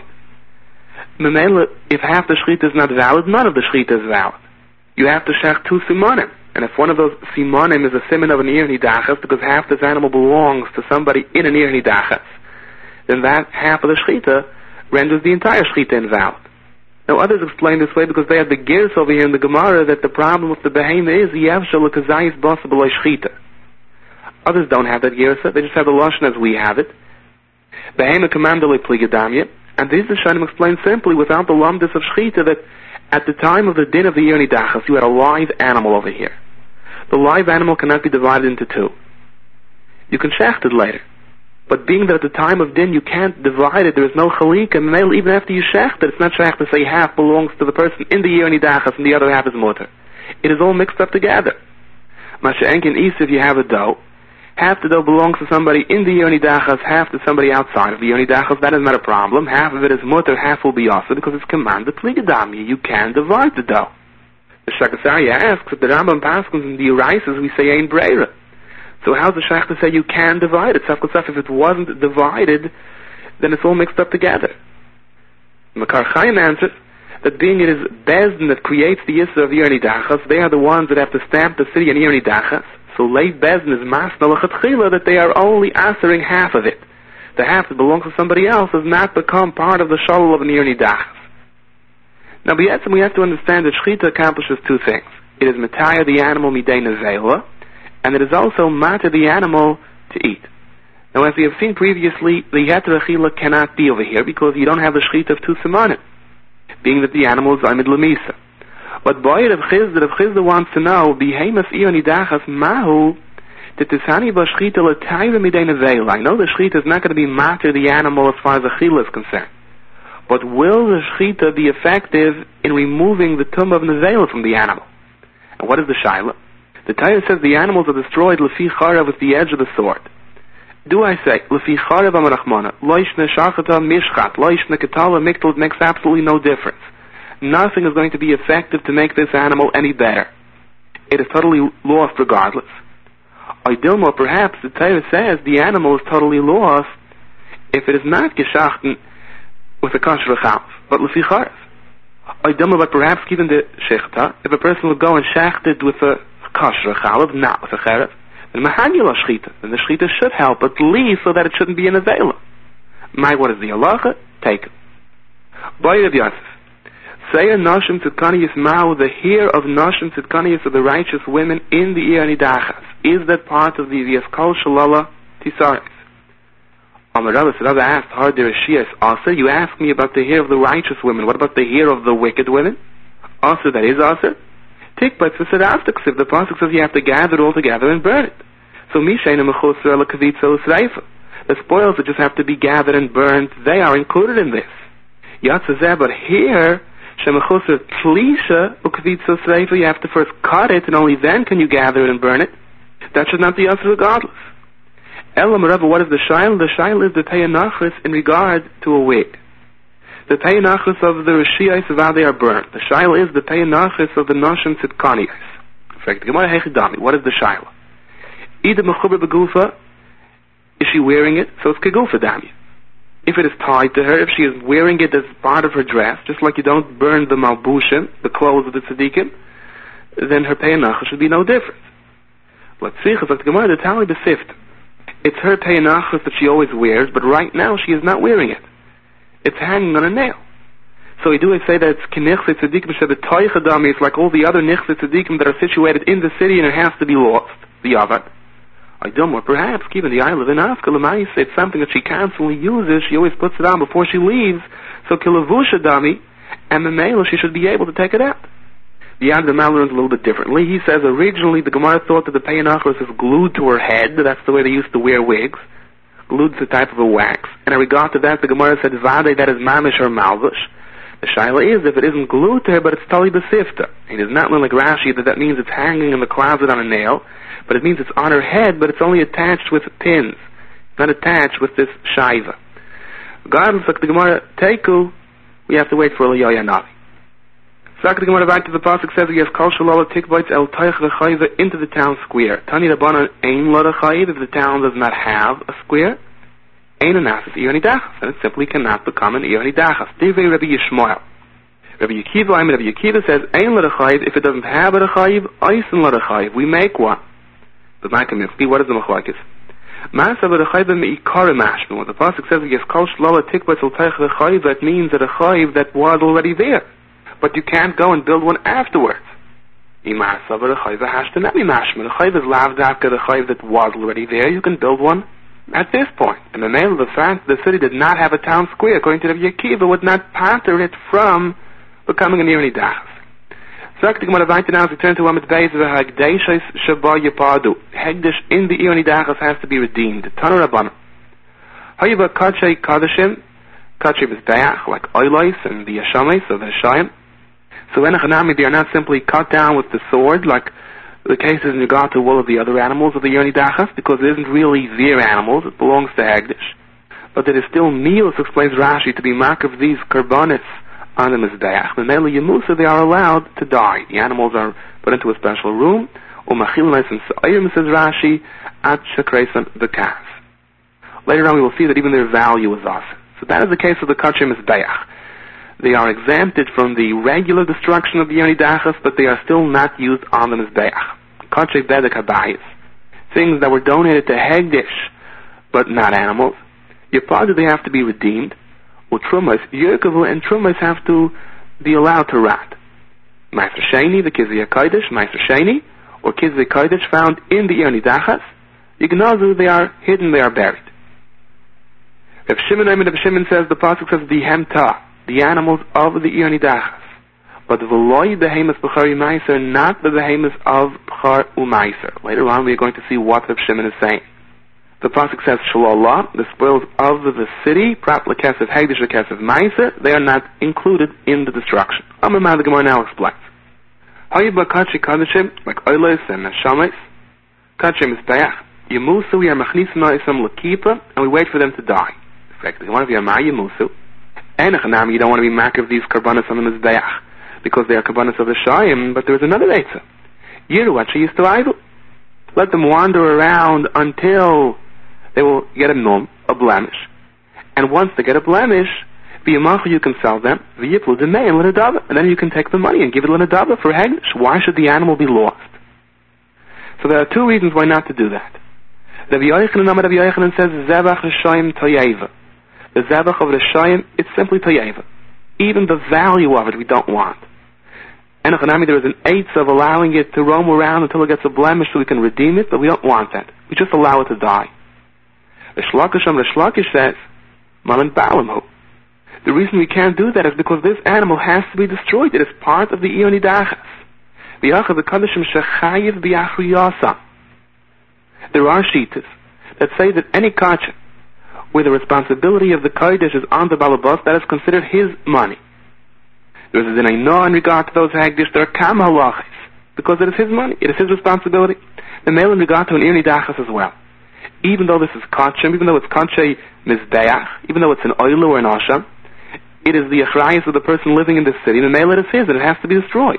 Speaker 1: Memela, if half the shechita is not valid, none of the shechita is valid. You have to shech two simonim, and if one of those simonim is a simon of an ir nidachas, because half this animal belongs to somebody in an ir nidachas, then that half of the shechita renders the entire shechita invalid. Now others explain this way because they have the gears over here in the Gemara that the problem with the behemoth is yevshel l'kazayis basa b'lo shechita. Others don't have that girsa, they just have the lashon as we have it. Behemoth commandale pligadamya, and these the Shanim explain simply without the lamdus of shechita that at the time of the din of the Yir Nidachas you had a live animal over here. The live animal cannot be divided into two. You can shecht it later. But being that at the time of din you can't divide it, there is no chalik, and even after you shecht it, it's not shecht to say half belongs to the person in the Yir Nidachas and the other half is mutter. It is all mixed up together. Masha'enkin is if you have a doe, half the doe belongs to somebody in the Yir Nidachas, half to somebody outside of the Yir Nidachas. That is not a problem. Half of it is mutter, half will be also because it's commanded pligadamya. You can divide the doe. The Shakasarya asks, if the Rambam Paskins in the Urises we say ain't breira. So how's the Shach to say you can divide it? If it wasn't divided, then it's all mixed up together. Makar Chaim answers that being it is Bezdin that creates the Yisra of Yir Nidachas, they are the ones that have to stamp the city in Yir Nidachas. So late Bezdin is masna l'chatchila that they are only answering half of it. The half that belongs to somebody else has not become part of the shalom of an Yir Nidachas. Now we have to understand that Shechita accomplishes two things. It is mataya the animal midei nevela, and it is also mata the animal to eat. Now as we have seen previously, the Yeter Achila cannot be over here because you don't have the Shechita of two simonim, being that the animal is amid lemisa. But boy, Rav Chizda wants to know, Behemoth Ir Nidachas Mahu, that Tishani Bashchita L'Tayra Midei Nevela. I know the Shechita is not going to be matter the animal as far as the Achila is concerned. But will the Shechita be effective in removing the tum of Nevela from the animal? And what is the Shaila? The Torah says the animals are destroyed Lefi Charav with the edge of the sword. Do I say, Lefi Charav Amarachmana, Loishna Shachata Mishchat, Loishna Ketala Miktal, it makes absolutely no difference. Nothing is going to be effective to make this animal any better. It is totally lost regardless. Oidilmo, perhaps the Torah says the animal is totally lost if it is not geschachten with a kosher chav, but lefi charav. Oidilmo, but perhaps given the shechta, if a person would go and shecht it with a kosher chav, not with a charav, then mahanyula shchita, then the shchita should help at least so that it shouldn't be in a vela. What is the halacha? Take it. Boy Rav Yosef. Say a Nashim Tzidkaniyas Ma'u, the hair of Nashim Tzidkaniyas of the righteous women in the Ir Nidachas. Is that part of the V'yaskol Shalala Tisaris? Rabbi asked, Har Dereshiyas, also you ask me about the hair of the righteous women. What about the hair of the wicked women? Also, that is also. Tikbat V'saraftik, if the pasuk says you have to gather it all together and burn it. So Mishayna Mechosra L'Kavitza L'Sreifa. The spoils that just have to be gathered and burned, they are included in this. Yatzazeh, but here, you have to first cut it and only then can you gather it and burn it. That should not be us regardless. Elam Rabba, what is the shail? The shail is the Tayanachris in regard to a wig. The Tayanachris of the Rishiyos of they are burnt. The shail is the Tayanachris of the Noshim Tzidkaniyos. In fact, the Gemara Hechidami, what is the shail? Ida Mechuber Begufa, is she wearing it? So it's Kegufa Dami. If it is tied to her, if she is wearing it as part of her dress, just like you don't burn the Malbushim, the clothes of the Tzaddikim, then her Tayanachris should be no different. But Tzrichas, like the Gemara, the Tali Besift, it's her Tayanachris that she always wears, but right now she is not wearing it. It's hanging on a nail. So we do say that it's K'nichse Tzaddikim Shebetoichadami, it's like all the other Nichse Tzaddikim that are situated in the city and it has to be lost, the Avad. I don't know, perhaps given the island in Afka Lamais, it's something that she constantly uses, she always puts it on before she leaves, so Kilavusha Dami, and the Mela, she should be able to take it out. The Yad Ramal learns a little bit differently. He says originally the Gemara thought that the Tayanachris is glued to her head. That's the way they used to wear wigs. Glued to the type of a wax. And in regard to that, the Gemara said, Vade, that is mamish or malvish. The shaila is, if it isn't glued to her, but it's tali besifta. It is not like Rashi that means it's hanging in the closet on a nail, but it means it's on her head, but it's only attached with pins. It's not attached with this shaiva. Regardless, like the Gemara, Teiku, we have to wait for Eliyahu Navi. The Gemara back to the pasuk says he has kol shalala tikbites el taich v'chayva into the town square. Tani Rabbanan ein la chayiv, if the town does not have a square, ein anasas iyoni dachas, and it simply cannot become an iyoni dachas. Divei Rabbi Yishmael. Rabbi Yekiva says ein la chayiv, if it doesn't have a chayiv, eisen la chayiv, we make one. But my community, what is the machlokes? Ma'asav v'chayiv me'ikar mashma. When the pasuk says he has kol shalala tikbites el taich v'chayva, that means that a chayiv that was already there. But you can't go and build one afterwards. The chayiv is lavdavka, the chayiv that was already there. You can build one at this point. And the name of the fact the city did not have a town square, according to Rabbi Yekiva, would not pater it from becoming an irni dachas. So the Gemara now return to Amid Beis v'hagdeshis shaba yipadu. Hegdish in the irni dachas has to be redeemed. Tanu Rabbanan. Hayiba kachay kadashim, kachay mizbeach, like oilais and the yashamais, so the shayim. So enachanami, they are not simply cut down with the sword, like the cases in regard to all of the other animals of the Yoni Dachas, because it isn't really their animals, it belongs to Hagdish. But it is still meals, explains Rashi, to be mark of these karbanis on the Mizbeach. The Mele Yemusa, they are allowed to die. The animals are put into a special room, umachilnes and sa'ayim, says Rashi, at shakresan bekas. Later on we will see that even their value is us. So that is the case of the Kachem Mizbeach. They are exempted from the regular destruction of the Yoni Dachas, but they are still not used on the Mizbeach. Kachay Bedek Habayis. Things that were donated to Hegdish, but not animals. Yipadu, they have to be redeemed. Or Trumas, Yerkavu and Trumas have to be allowed to rot. Meister Sheni, the Kizri HaKodesh, Meister Sheni, or Kizri HaKodesh found in the Yoni Dachas. Yignazu, they are hidden, they are buried. Rav Shimon says, the pasuk says, the Hemta, the animals of the Yoni Dachas. But the Veloy behemoth B'chari Meiser, not the behemoth of B'char Umeiser. Later on we are going to see what Rav Shimon is saying. The pasuk says, Shalala, the spoils of the city, Prap L'Kesef Hegdish L'Kesef Meiser, they are not included in the destruction. Amar the Gemara now explains. Hayba Kachi Kadashim, like Oiles and Neshamis, Kachi Mizbeach, Yemusu, we are Machnisim Na'isam L'Kipa, and we wait for them to die. In fact, one of you are Ma Yemusu. Enachanami, you don't want to be mark of these karbanas on the Mizbeach, because they are karbanas of the Shayim, but there is another Eitzah. Yiruachi used to idle. Let them wander around until they will get a nom, a blemish. And once they get a blemish, v'yamachu, you can sell them, v'yiplu demei and l'nadava, and then you can take the money and give it l'nadava for Hegdish. Why should the animal be lost? So there are two reasons why not to do that. Rabbi Yochanan says, Zevach Shayim Toyeva. The Zebach of the Shayim, it's simply Toyeva. Even the value of it we don't want. And there is an eighth of allowing it to roam around until it gets a blemish so we can redeem it, but we don't want that. We just allow it to die. The Shlakish says, Malan Balamhu. The reason we can't do that is because this animal has to be destroyed. It is part of the Ioni Dachas. There are shitas that say that any kachem where the responsibility of the kodesh is on the balabas, that is considered his money. There is an aino in regard to those hagdish, there are kam halachis, because it is his money, it is his responsibility. The male in regard to an irni dachas as well. even though this is kachim, even though it's kachei mizbeach, even though it's an oilu or an asham, it is the achrayus of the person living in this city, and the mele is his, and it has to be destroyed.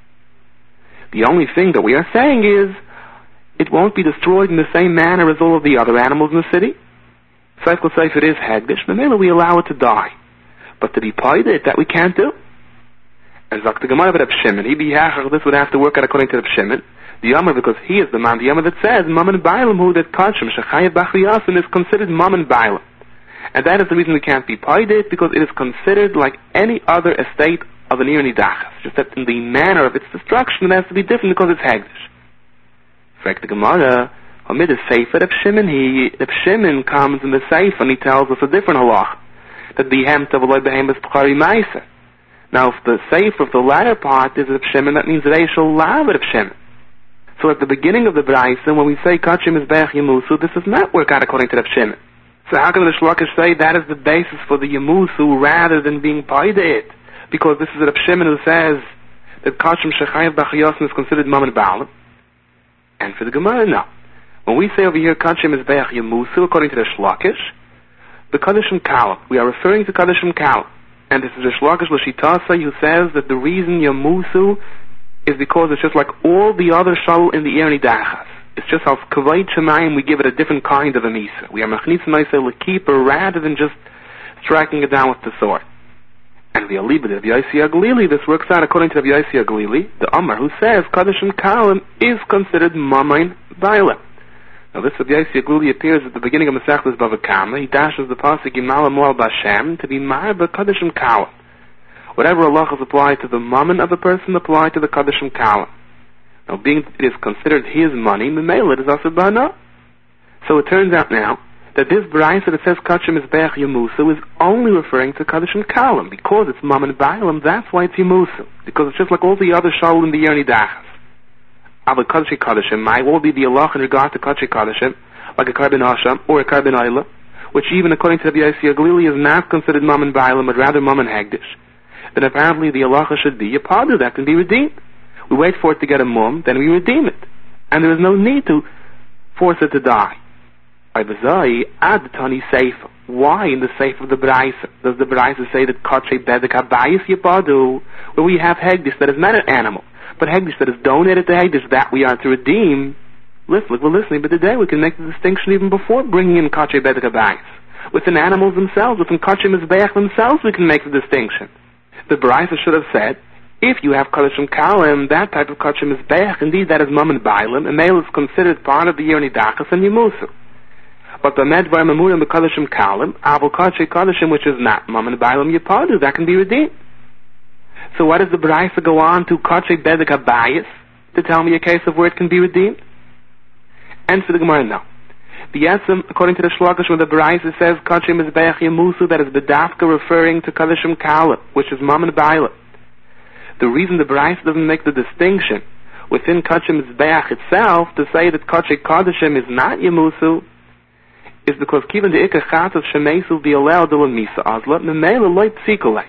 Speaker 1: The only thing that we are saying is, it won't be destroyed in the same manner as all of the other animals in the city. Seif l'seif, it is hegdish, the mele we allow it to die. But to be paid it, that we can't do. And Zak the Gemara of Reb Shimon, this would have to work out according to Reb Shimon. The Yomar, because he is the man, the Yomar that says, Mammon Bailam, who that kachim, Shechayev Bachriyasim, is considered Mammon Bailam. And that is the reason we can't be paid it, because it is considered like any other estate of an Irni Dachas. Just that in the manner of its destruction, it has to be different because it's hegdish. Frek the Gemara, amid the Sefer Reb Shimon, Reb Shimon comes in the Sefer and he tells us a different halach, that the Hemta v'loi behemoth B'chari Meiser. Now, if the Sefer of the latter part is Reb Shimon, that means Reishal Lav Reb Shimon. So at the beginning of the Braisa, when we say Kachim is Be'ech Yemusu, this does not work out according to Reb Shimon. So how can the Shlokish say that is the basis for the Yemusu rather than being paid it? Because this is Reb Shimon who says that Kachim Shechayev B'chayosim is considered Mammon Ba'alim. And for the Gemara, no. When we say over here Kachim is Be'ech Yemusu, according to the Shlokish, the Kadeshim Kalam, we are referring to Kadeshim Kalam. And this is the Shlokish L'Shitasa who says that the reason Yemusu is because it's just like all the other shal in the Irni Dachas. It's just how Kavayt Shemayim we give it a different kind of a misa. We are Machnitzim Naisei L'Keeper rather than just striking it down with the sword. And the Alibid of Yaisi Aglili, this works out according to Yaisi Aglili, the Amar who says Kadeshim Kalam is considered Mamain Bailam. Now this of Yaisi Aglili appears at the beginning of Masechtas Bava Kama. He dashes the pasuk Yimal Moal Bashem to be Marba Kadeshim Kalam. Whatever halachas apply to the mammon of a person apply to the Kadeshim Kalam. Now, being it is considered his money, Memela it is also Bana. So it turns out now that this Braisa that says Kachim is Be'ech Yemusu is only referring to Kadeshim Kalam. Because it's Mammon Bailam, that's why it's Yemusu. Because it's just like all the other Shal in the Yerni Dachas. Ava Kadeshim Kadeshim, what will be the halach in regard to Kadeshim Kadeshim, like a Karbin Asham or a Karbin Ayla, which even according to the Yaisi Aglili is not considered Mammon Bailam, but rather Mammon Hegdish. Then apparently the halacha should be a padu that can be redeemed. We wait for it to get a mum, then we redeem it. And there is no need to force it to die. Why in the Seif of the Braisa does the Braisa say that Kachay Bedek Habayis Yipadu, where we have Hegdish that is not an animal, but Hegdish that is donated to Hegdish that we are to redeem? Listen, we're listening, but today we can make the distinction even before bringing in Kachay Bedek Habayis. Within animals themselves, within Kachay Mizbeach themselves, we can make the distinction. The Braisa should have said, if you have Kadeshim Kalim, that type of Kachim is Be'ech, indeed that is Mammon Bailam, and male is considered part of the Yerni Dachas and Yemusu. But the Medvar Mamurim the Kadeshim Kalim, Avol Kachay Kadeshim, which is not Mammon Bailam Yipadu, that can be redeemed. So why does the Braisa go on to Kachay Bedek Habayis to tell me a case of where it can be redeemed? And for the Gemara, no. The Yesem, according to the Shlokish, when the Braisa says Kachim is Be'ech Yemusu, that is Bedafka referring to Kadeshim Kalim, which is Mammon Bailam. The reason the Braisa doesn't make the distinction within Kachim Mizbeach itself to say that Kachay Kadeshim is not Yemusu is because given the Ikar Chat of Shemesu Bi'alel Dilan Misa Azla, Memela Loy Psikolei.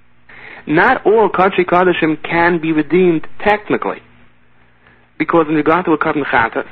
Speaker 1: Not all Kachay Kadeshim can be redeemed technically, because in regard to a Karban Chatas,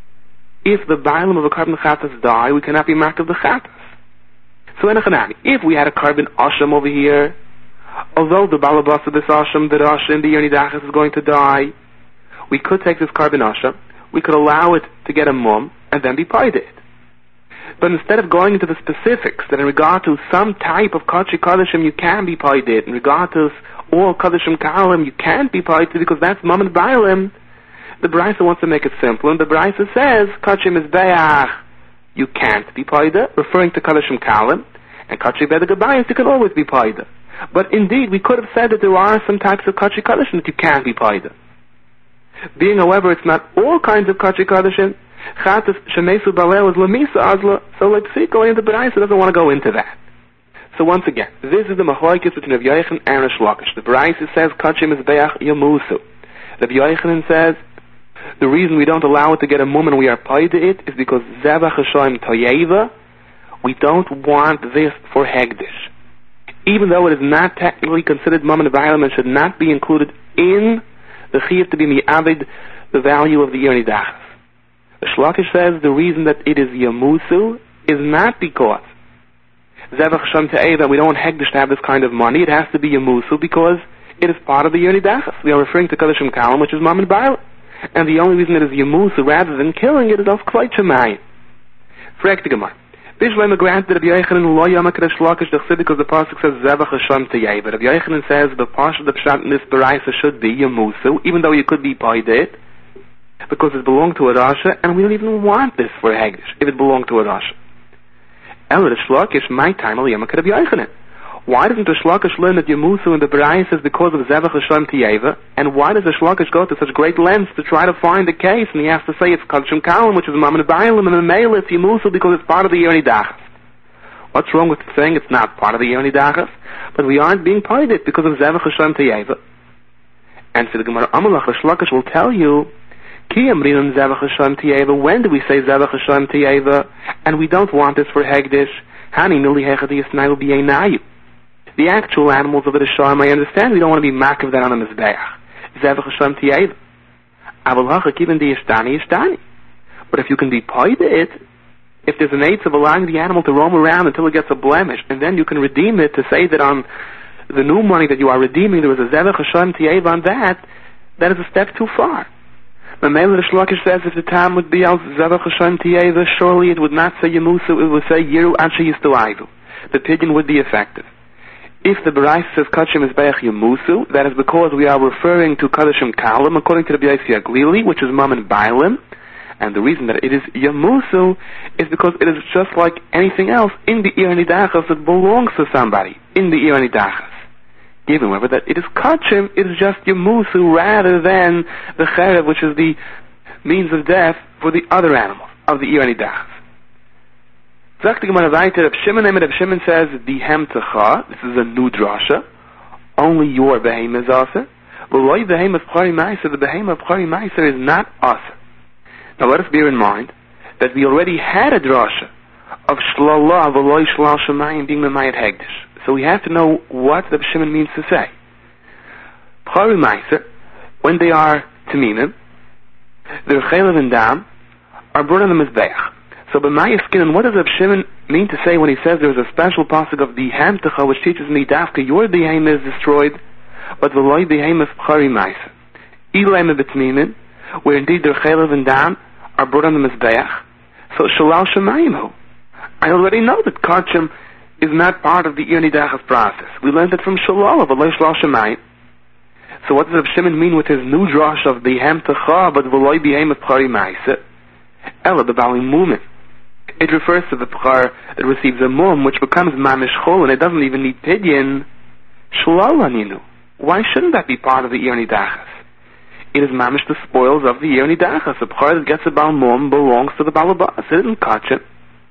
Speaker 1: if the Bailam of a Karban Chatas die, we cannot be marked of the Chatas. So if we had a Karban Asham over here, although the Balabas of this Asham, the Rasha in the Yerni Dachas is going to die, we could take this Karban Asham, we could allow it to get a mum, and then be paid it. But instead of going into the specifics, that in regard to some type of Kachay Kadeshim you can be paid it, in regard to all Kadeshim Kalim you can't be paid it because that's Mammon Bailam, the Braisa wants to make it simple, and the Braisa says, Kachim is Be'ach, you can't be paida, referring to Kadeshim Kalim, and Kachay Bedek Habayis, you can always be paida. But indeed, we could have said that there are some types of Kachay Kadeshim that you can't be paida. Being, however, it's not all kinds of Kachay Kadeshim, Chatas Shemesu Balel is Lamisa Azla, so like Psiko, and the Braisa doesn't want to go into that. So once again, this is the Machlokes between Rav Yochanan and Rish Lakish. The Braisa says, Kachim is Be'ach Yemusu. Rav Yochanan says, the reason we don't allow it to get a mum and we are paid it is because Zevach Hashem Toyeva, we don't want this for Hegdish. Even though it is not technically considered Mammon Bailam and should not be included in the Chiyuv to be Mi'avid, the value of the Yerni Dachas. The Shlakish says the reason that it is Yamusu is not because Zevach Shem Te'eva, we don't want Hegdish to have this kind of money. It has to be Yamusu because it is part of the Yoni Dachas. We are referring to Kadashim Kalam, which is Mam and Baal. And the only reason it is Yamusu rather than killing it is of Kvayt Shemayim. Frag the Gemara. Bishleim granted Rabbi Yochanan lo Yamakadesh Shlakish Dechsid because the pasuk says Zevach Shem Te'eva. Rabbi Yochanan says the pasuk of Pshat in this Baraisa should be Yamusu, even though you could be paid it, because it belonged to a Rasha, and we don't even want this for Hegdish if it belonged to a Rasha. Ela the Shlakish my time al Yamakadesh Rabbi Yochanan. Why doesn't the Shlakish learn that Yamusu in the Baraisa is because of Zevach Hashem Tiyeva? And why does the Shlakish go to such great lengths to try to find a case? And he has to say it's Kadshim Kalam, which is Mammon Bailam, and the Mele it's Yamusu because it's part of the Yoni Dachas. What's wrong with saying it's not part of the Yoni Dachas? But we aren't being part of it because of Zevach Hashem Tiyeva. And for the Gemara Amalach, the Shlakish will tell you, Ki Amrinan Zevach Hashem Tiyeva, when do we say Zevach Hashem Tiyeva? And we don't want this for Hegdish. Hani Mili Hechadiyas Nailu B'Yenayu. The actual animals of the Sham, I understand, we don't want to be makav that on a Mizbeach. Zevach Hashem Tiyeva. Aval Hachak, even the Ishtani. But if you can be paid it, if there's an eighth of allowing the animal to roam around until it gets a blemish, and then you can redeem it to say that on the new money that you are redeeming, there was a Zevach Hashem Tiyeva on that is a step too far. The Mele the Shlakish says if the time would be al Zevach Hashem Tiyeva, surely it would not say Yamusu, it would say Yiru Anshe Yistalayvu. The pidyon would be effective. If the Barais says Kachim is Be'ech Yamusu, that is because we are referring to Kadashim Kalam, according to the B'Yasi Aglili, which is Mam and Bailim. And the reason that it is Yamusu is because it is just like anything else in the Ir Nidachas that belongs to somebody in the Ir Nidachas. Given, however, that it is Kachim, it is just Yamusu rather than the Cherev, which is the means of death for the other animals of the Ir Nidachas. Sagt the Gemara weiter, Reb Shimon says, Bihem Techa, this is a new drasha, only your behemoth is asa. V'loi behemoth Pchari Meiser, the behemoth of Pchari Meiser is not asa. Now let us bear in mind that we already had a drasha of Shlala v'loi Shlal Shemayim being Memayat Hegdish. So we have to know what Reb Shimon means to say. Pchari Meiser, when they are Tamimim, their Chelev and Dam are brought on the Mizbeach. So b'maya skin, and what does Reb Shimon mean to say when he says there's a special pasuk of the Hamtecha which teaches me dafka your behemoth is destroyed, but the loy behemoth Pchari Meiser. Ilaim b'tmimin, where indeed their Chelev and Dam are brought on the Mizbeach. So Shalal Shemayim. I already know that Kachim is not part of the Ir Nidachas process. We learned it from Shalal of Alay Shalal Shemayim. So what does Reb Shimon mean with his new drash of the Hamtecha but the loy behemoth Pchari Meiser? Ella the Bali Mumin. It refers to the Pchar that receives a mum, which becomes Mamish Chol, and it doesn't even need Pidyon. Shalal Aninu. Why shouldn't that be part of the Ir Nidachas? It is Mamish the spoils of the Ir Nidachas. A Pchar that gets a Bal Mum belongs to the Balabas. It didn't catch it.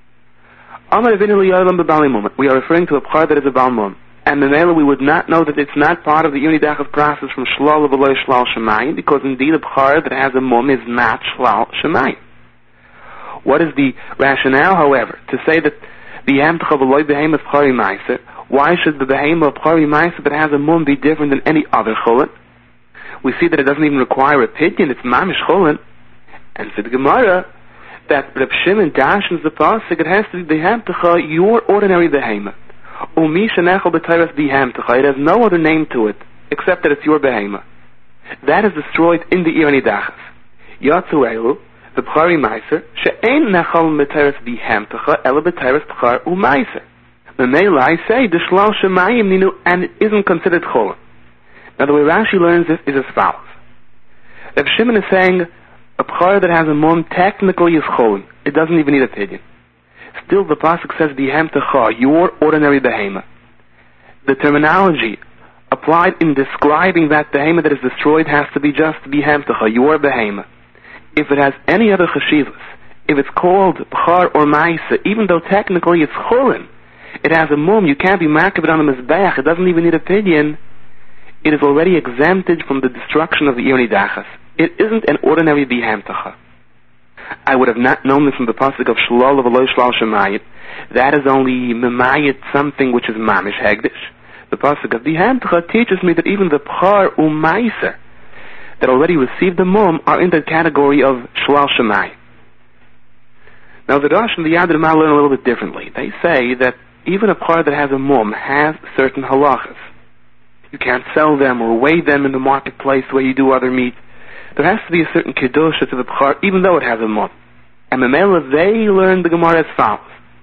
Speaker 1: We are referring to a Pchar that is a Bal Mum. And in Ela we would not know that it's not part of the Ir Nidachas process from Shlal of Alay Shlal Shemayim, because indeed a Pchar that has a mum is not Shlal Shemayim. What is the rationale, however, to say that the Hamtecha v'loi behemoth Pchari Meiser, why should the behemoth of Pchari Meiser that has a mum be different than any other chulin? We see that it doesn't even require a pidyon, it's mamish chulin. And for the Gemara, that Reb Shimon dashens the pasuk, it has to be the Hamtecha, your ordinary behemoth. Umi shenechel b'teiras the Hamtecha, it has no other name to it, except that it's your behemoth. That is destroyed in the Ir Nidachas. Yatzu elu, the Pchari Meiser, she'ein nechal b'teiras b'hamtecha, ela b'teiras Pchar u'Meiser. The Mela, I say, the Shlal Shemayim ninu, and it isn't considered Chol. Now the way Rashi learns this is as follows. Reb Shimon is saying, a Pchar that has a mum technically is Chol. It doesn't even need a pidyon. Still the pasuk says b'hamtecha, your ordinary behemoth. The terminology applied in describing that behemoth that is destroyed has to be just b'hamtecha, your behemoth. If it has any other cheshivas, if it's called Pchar or Maisa, even though technically it's Chulin, it has a mum, you can't be makabed on the Mizbeach, it doesn't even need a pidyon, it is already exempted from the destruction of the Ir Nidachas. It isn't an ordinary B'hamtecha. I would have not known this from the pasuk of Shalal of Alay Shlal Shemayim. That is only Memayit, something which is Mamish Hegdish. The pasuk of B'hamtecha teaches me that even the Pchar U'Maiser that already received the mum are in the category of Shlal Shemayim. Now the Rosh and the Yad Ramah learn a little bit differently. They say that even a par that has a mum has certain halachas. You can't sell them or weigh them in the marketplace the way you do other meat. There has to be a certain kedusha to the par, even though it has a mum. And Memela, they learn the Gemara as follows.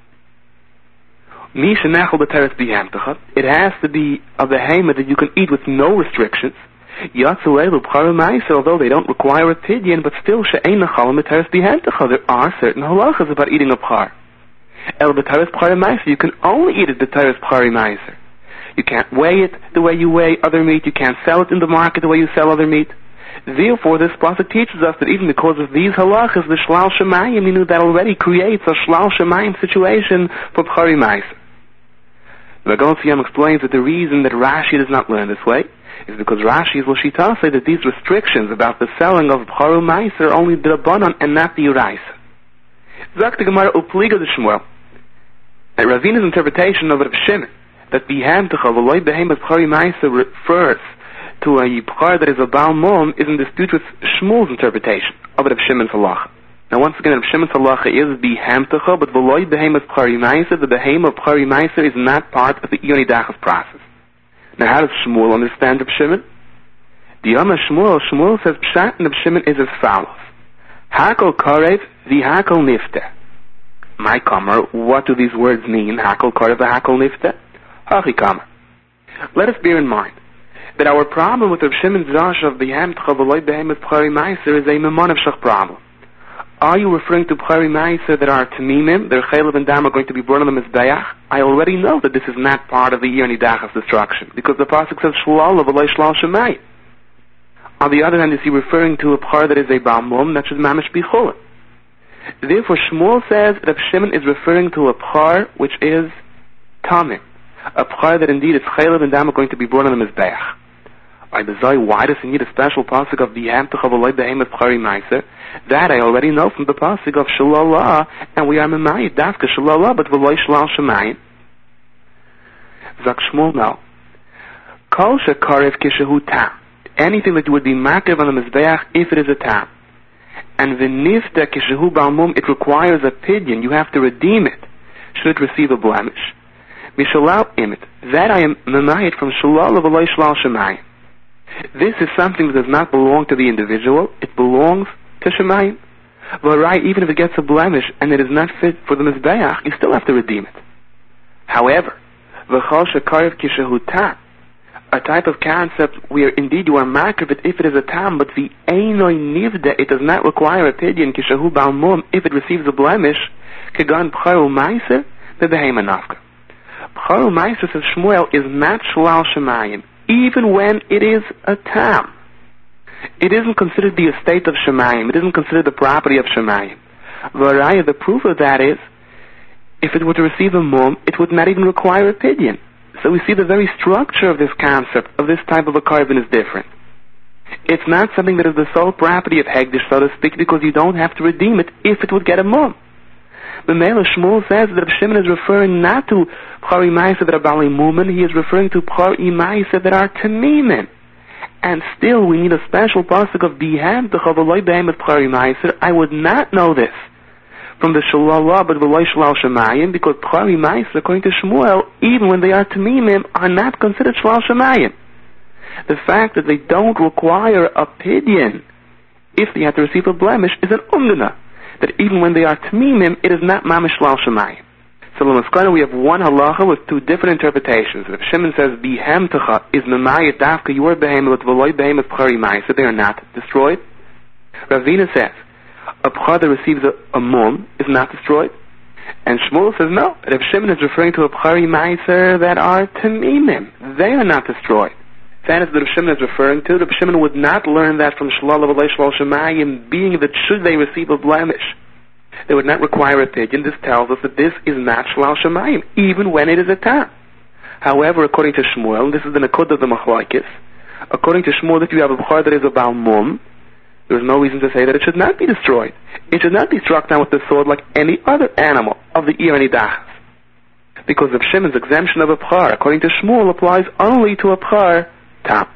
Speaker 1: It has to be a behemoth that you can eat with no restrictions. Although they don't require a pidyon, but still there are certain halachas about eating a par. You can only eat it b'teres pari meiser. You can't weigh it the way you weigh other meat. You can't sell it in the market the way you sell other meat. Therefore, this pasuk teaches us that even because of these halachas, the shlal shemayim, that already creates a shlal shemayim situation for pari meiser. The Magen Tziyam explains that the reason that Rashi does not learn this way is because Rashi is l'shita say that these restrictions about the selling of pari meiser are only d'Rabbanan and not the Uraisa. Zak the Gemara upliga de Shmuel. That Ravina's interpretation of Rav Shimon, that bihamtecha v'loy behemoth pari meiser refers to a par that is a Baal Mum, is in dispute with Shmuel's interpretation of Rav Shimon's halacha. Now once again, Rav Shimon's halacha is bihamtecha, but v'loy behemoth pari meiser, the behemoth pari meiser is not part of the Iyoni Dachas process. Now how does Shmuel understand Rav Shimon? The Yama Shmuel says Pshat and Rav Shimon is as follows. Hakol karev v'hakol nifter. My kamer, what do these words mean? Hakol karev v'hakol nifter? Hachi kamer. Let us bear in mind that our problem with Rav Shimon's zash of bihamtecha v'loy behemoth pari meiser is a memonavshach problem. Are you referring to pari meiser that are tamimim, their chaylev and dam are going to be burned on the mizbeach? I already know that this is not part of the Iyoni Dachas destruction, because the pasuk says shlal v'loy shlal shemayim. On the other hand, is he referring to a par that is a Baal Mum, that should mamish be chulin? Therefore, Shmuel says that Shimon is referring to a par which is tamim, a par that indeed is chaylev and dam are going to be burned on the mizbeach. Why does he need a special pasuk of bihamtecha v'loy behemoth pari meiser? That I already know from the pasuk of shalala, and we are memayit dafka shalala, but v'loy shlal shemayim. Zak Shmuel now. Kol shekarev kishehu tam. Anything that would be makev on the mizbeach if it is a tam. And v'nifta kishehu Baal Mum, it requires a pidyon. You have to redeem it. Should it receive a blemish? Mishalau imit. That I am memayit from shalala v'loy shlal shemayim. This is something that does not belong to the individual. It belongs to Shemayim. Well, right, even if it gets a blemish and it is not fit for the Mizbeach, you still have to redeem it. However, V'chol shekarev kishehu tam, a type of concept where indeed you are makriv it if it is a tam, but the einoi nivda, it does not require a pidyon kishehu Baal Mum if it receives a blemish, kegan p'charu meiser, the behema nafka. P'charu meiser, says Shmuel, is not shlal shemayim, even when it is a tam. It isn't considered the estate of Shemayim. It isn't considered the property of Shemayim. The proof of that is, if it were to receive a mum, it would not even require a pidyon. So we see the very structure of this concept, of this type of a carbon, is different. It's not something that is the sole property of Hegdish, so to speak, because you don't have to redeem it if it would get a mum. The Mela Shmuel says that Shimon is referring not to P'chari Ma'aser that are Bali Mumen, he is referring to P'chari Ma'aser that are Tamimim. And still we need a special pasuk of bihamtecha v'loy behemoth P'chari Ma'aser. I would not know this from the Shalala but v'loy shlal shemayim, because P'chari Ma'aser, according to Shmuel, even when they are Tamimim, are not considered shlal shemayim. The fact that they don't require a pidyon if they have to receive a blemish is an umdana, that even when they are Tamimim, it is not mamish shlal shemayim. So l'maskana, we have one halacha with two different interpretations. If Shimon says bihamtecha is memayit dafka your behemoth v'loy behemoth P'chari Ma'aser, they are not destroyed. Ravina says a p'char that receives a mum is not destroyed. And Shmuel says no. If Shimon is referring to a P'chari Ma'aser that are tamimim, they are not destroyed. That is what Rav Shimon is referring to. Rav Shimon would not learn that from Shalala v'loy shlal shemayim, being that should they receive a blemish, they would not require a pidyon. This tells us that this is not shlal shemayim, even when it is a tam. However, according to Shmuel, this is the nakud of the machlokes, according to Shmuel, if you have a b'char that is a Baal Mum, there is no reason to say that it should not be destroyed. It should not be struck down with the sword like any other animal of the Iyoni Dachas. Because of Shimon's exemption of a b'char, according to Shmuel, applies only to a b'char tam.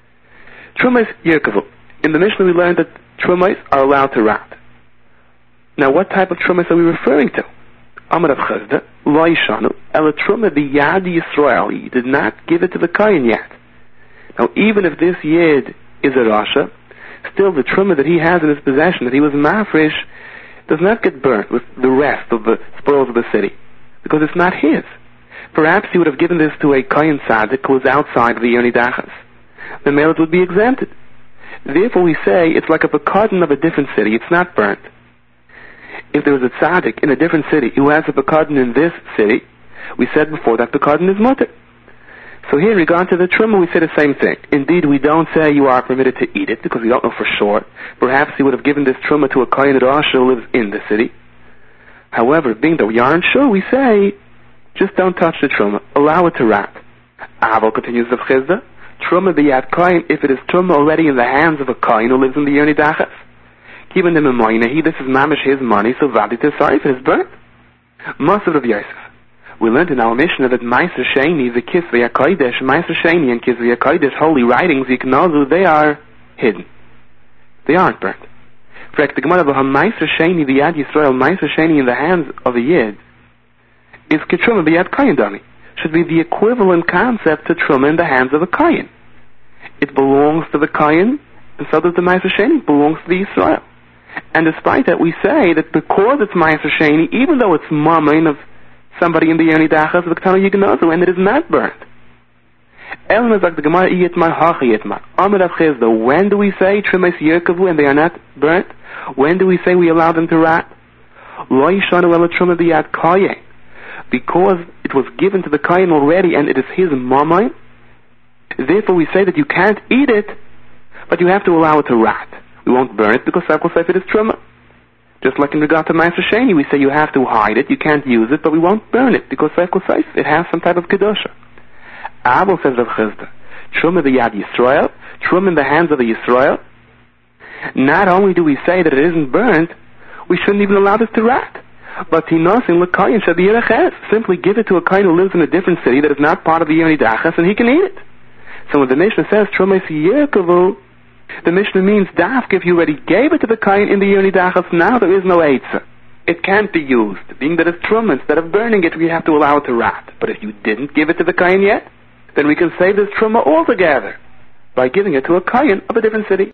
Speaker 1: Trumais yirkavu. In the Mishnah we learned that trumais are allowed to rot. Now, what type of Trumas are we referring to? Amar Rav Chizda, Lo Yishanu, Ela Truma b'Yad Yisrael. He did not give it to the Kohen yet. Now, even if this Yid is a Rasha, still the Truma that he has in his possession, that he was mafresh, does not get burnt with the rest of the spoils of the city, because it's not his. Perhaps he would have given this to a Kohen Tzaddik who was outside of the Yoni Dachas. The male would be exempted. Therefore we say it's like a Pekadon of a different city, it's not burnt. If there was a Tzaddik in a different city who has a Pekadon in this city, we said before that Pekadon is mutter. So here in regard to the Truma we say the same thing. Indeed we don't say you are permitted to eat it, because we don't know for sure. Perhaps he would have given this Truma to a Kohen Rasha who lives in the city. However, being that we aren't sure, we say, just don't touch the Truma, allow it to rot. Aval, continues the Chizda, Truma b'Yad Kohen, if it is Truma already in the hands of a Kohen who lives in the Yoni Dachas. Given him a moinahi, this is mamish his money, so vadi tesari if it is burnt. Masav of Yosef. We learned in our Mishnah that Meiser Sheni, the Kisvei HaKodesh, Meiser Sheni and Kisvei HaKodesh, holy writings, Yiknazu, they are hidden. They aren't burnt. Frek the Gemara, Meiser Sheni, the Yad Yisrael, Meiser Sheni in the hands of a Yid, is Ketruma b'Yad Kohen Dami. Should be the equivalent concept to Truma in the hands of a Kohen. It belongs to the Kohen, and so does the Meiser Sheni, belongs to the Yisrael. And despite that, we say that because it's Meiser Sheni, even though it's Mammon of somebody in the Yoni Dachas, and it is not burnt. When do we say Trimes Yerkavu and they are not burnt? When do we say we allow them to rot? Because it was given to the Kohen already and it is his Mammon. Therefore we say that you can't eat it, but you have to allow it to rot. We won't burn it because it is Truma. Just like in regard to Meiser Sheni, we say you have to hide it, you can't use it, but we won't burn it because it has some type of Kedusha. Abel says Rav Chizda, Truma b'Yad Yisrael, Truma in the hands of the Yisrael. Not only do we say that it isn't burnt, we shouldn't even allow this to rot. But Tinosin l'Kohen Shadiyeraches, simply give it to a Kohen who lives in a different city that is not part of the Yoni Dachas, and he can eat it. So when the Mishnah says Truma Yerkavu, the Mishnah means Dafk, if you already gave it to the Kohen in the Yoni Dachas, now there is no Eitzah. It can't be used. Being that it's Truma, instead of burning it, we have to allow it to rot. But if you didn't give it to the Kohen yet, then we can save this Truma altogether by giving it to a Kohen of a different city.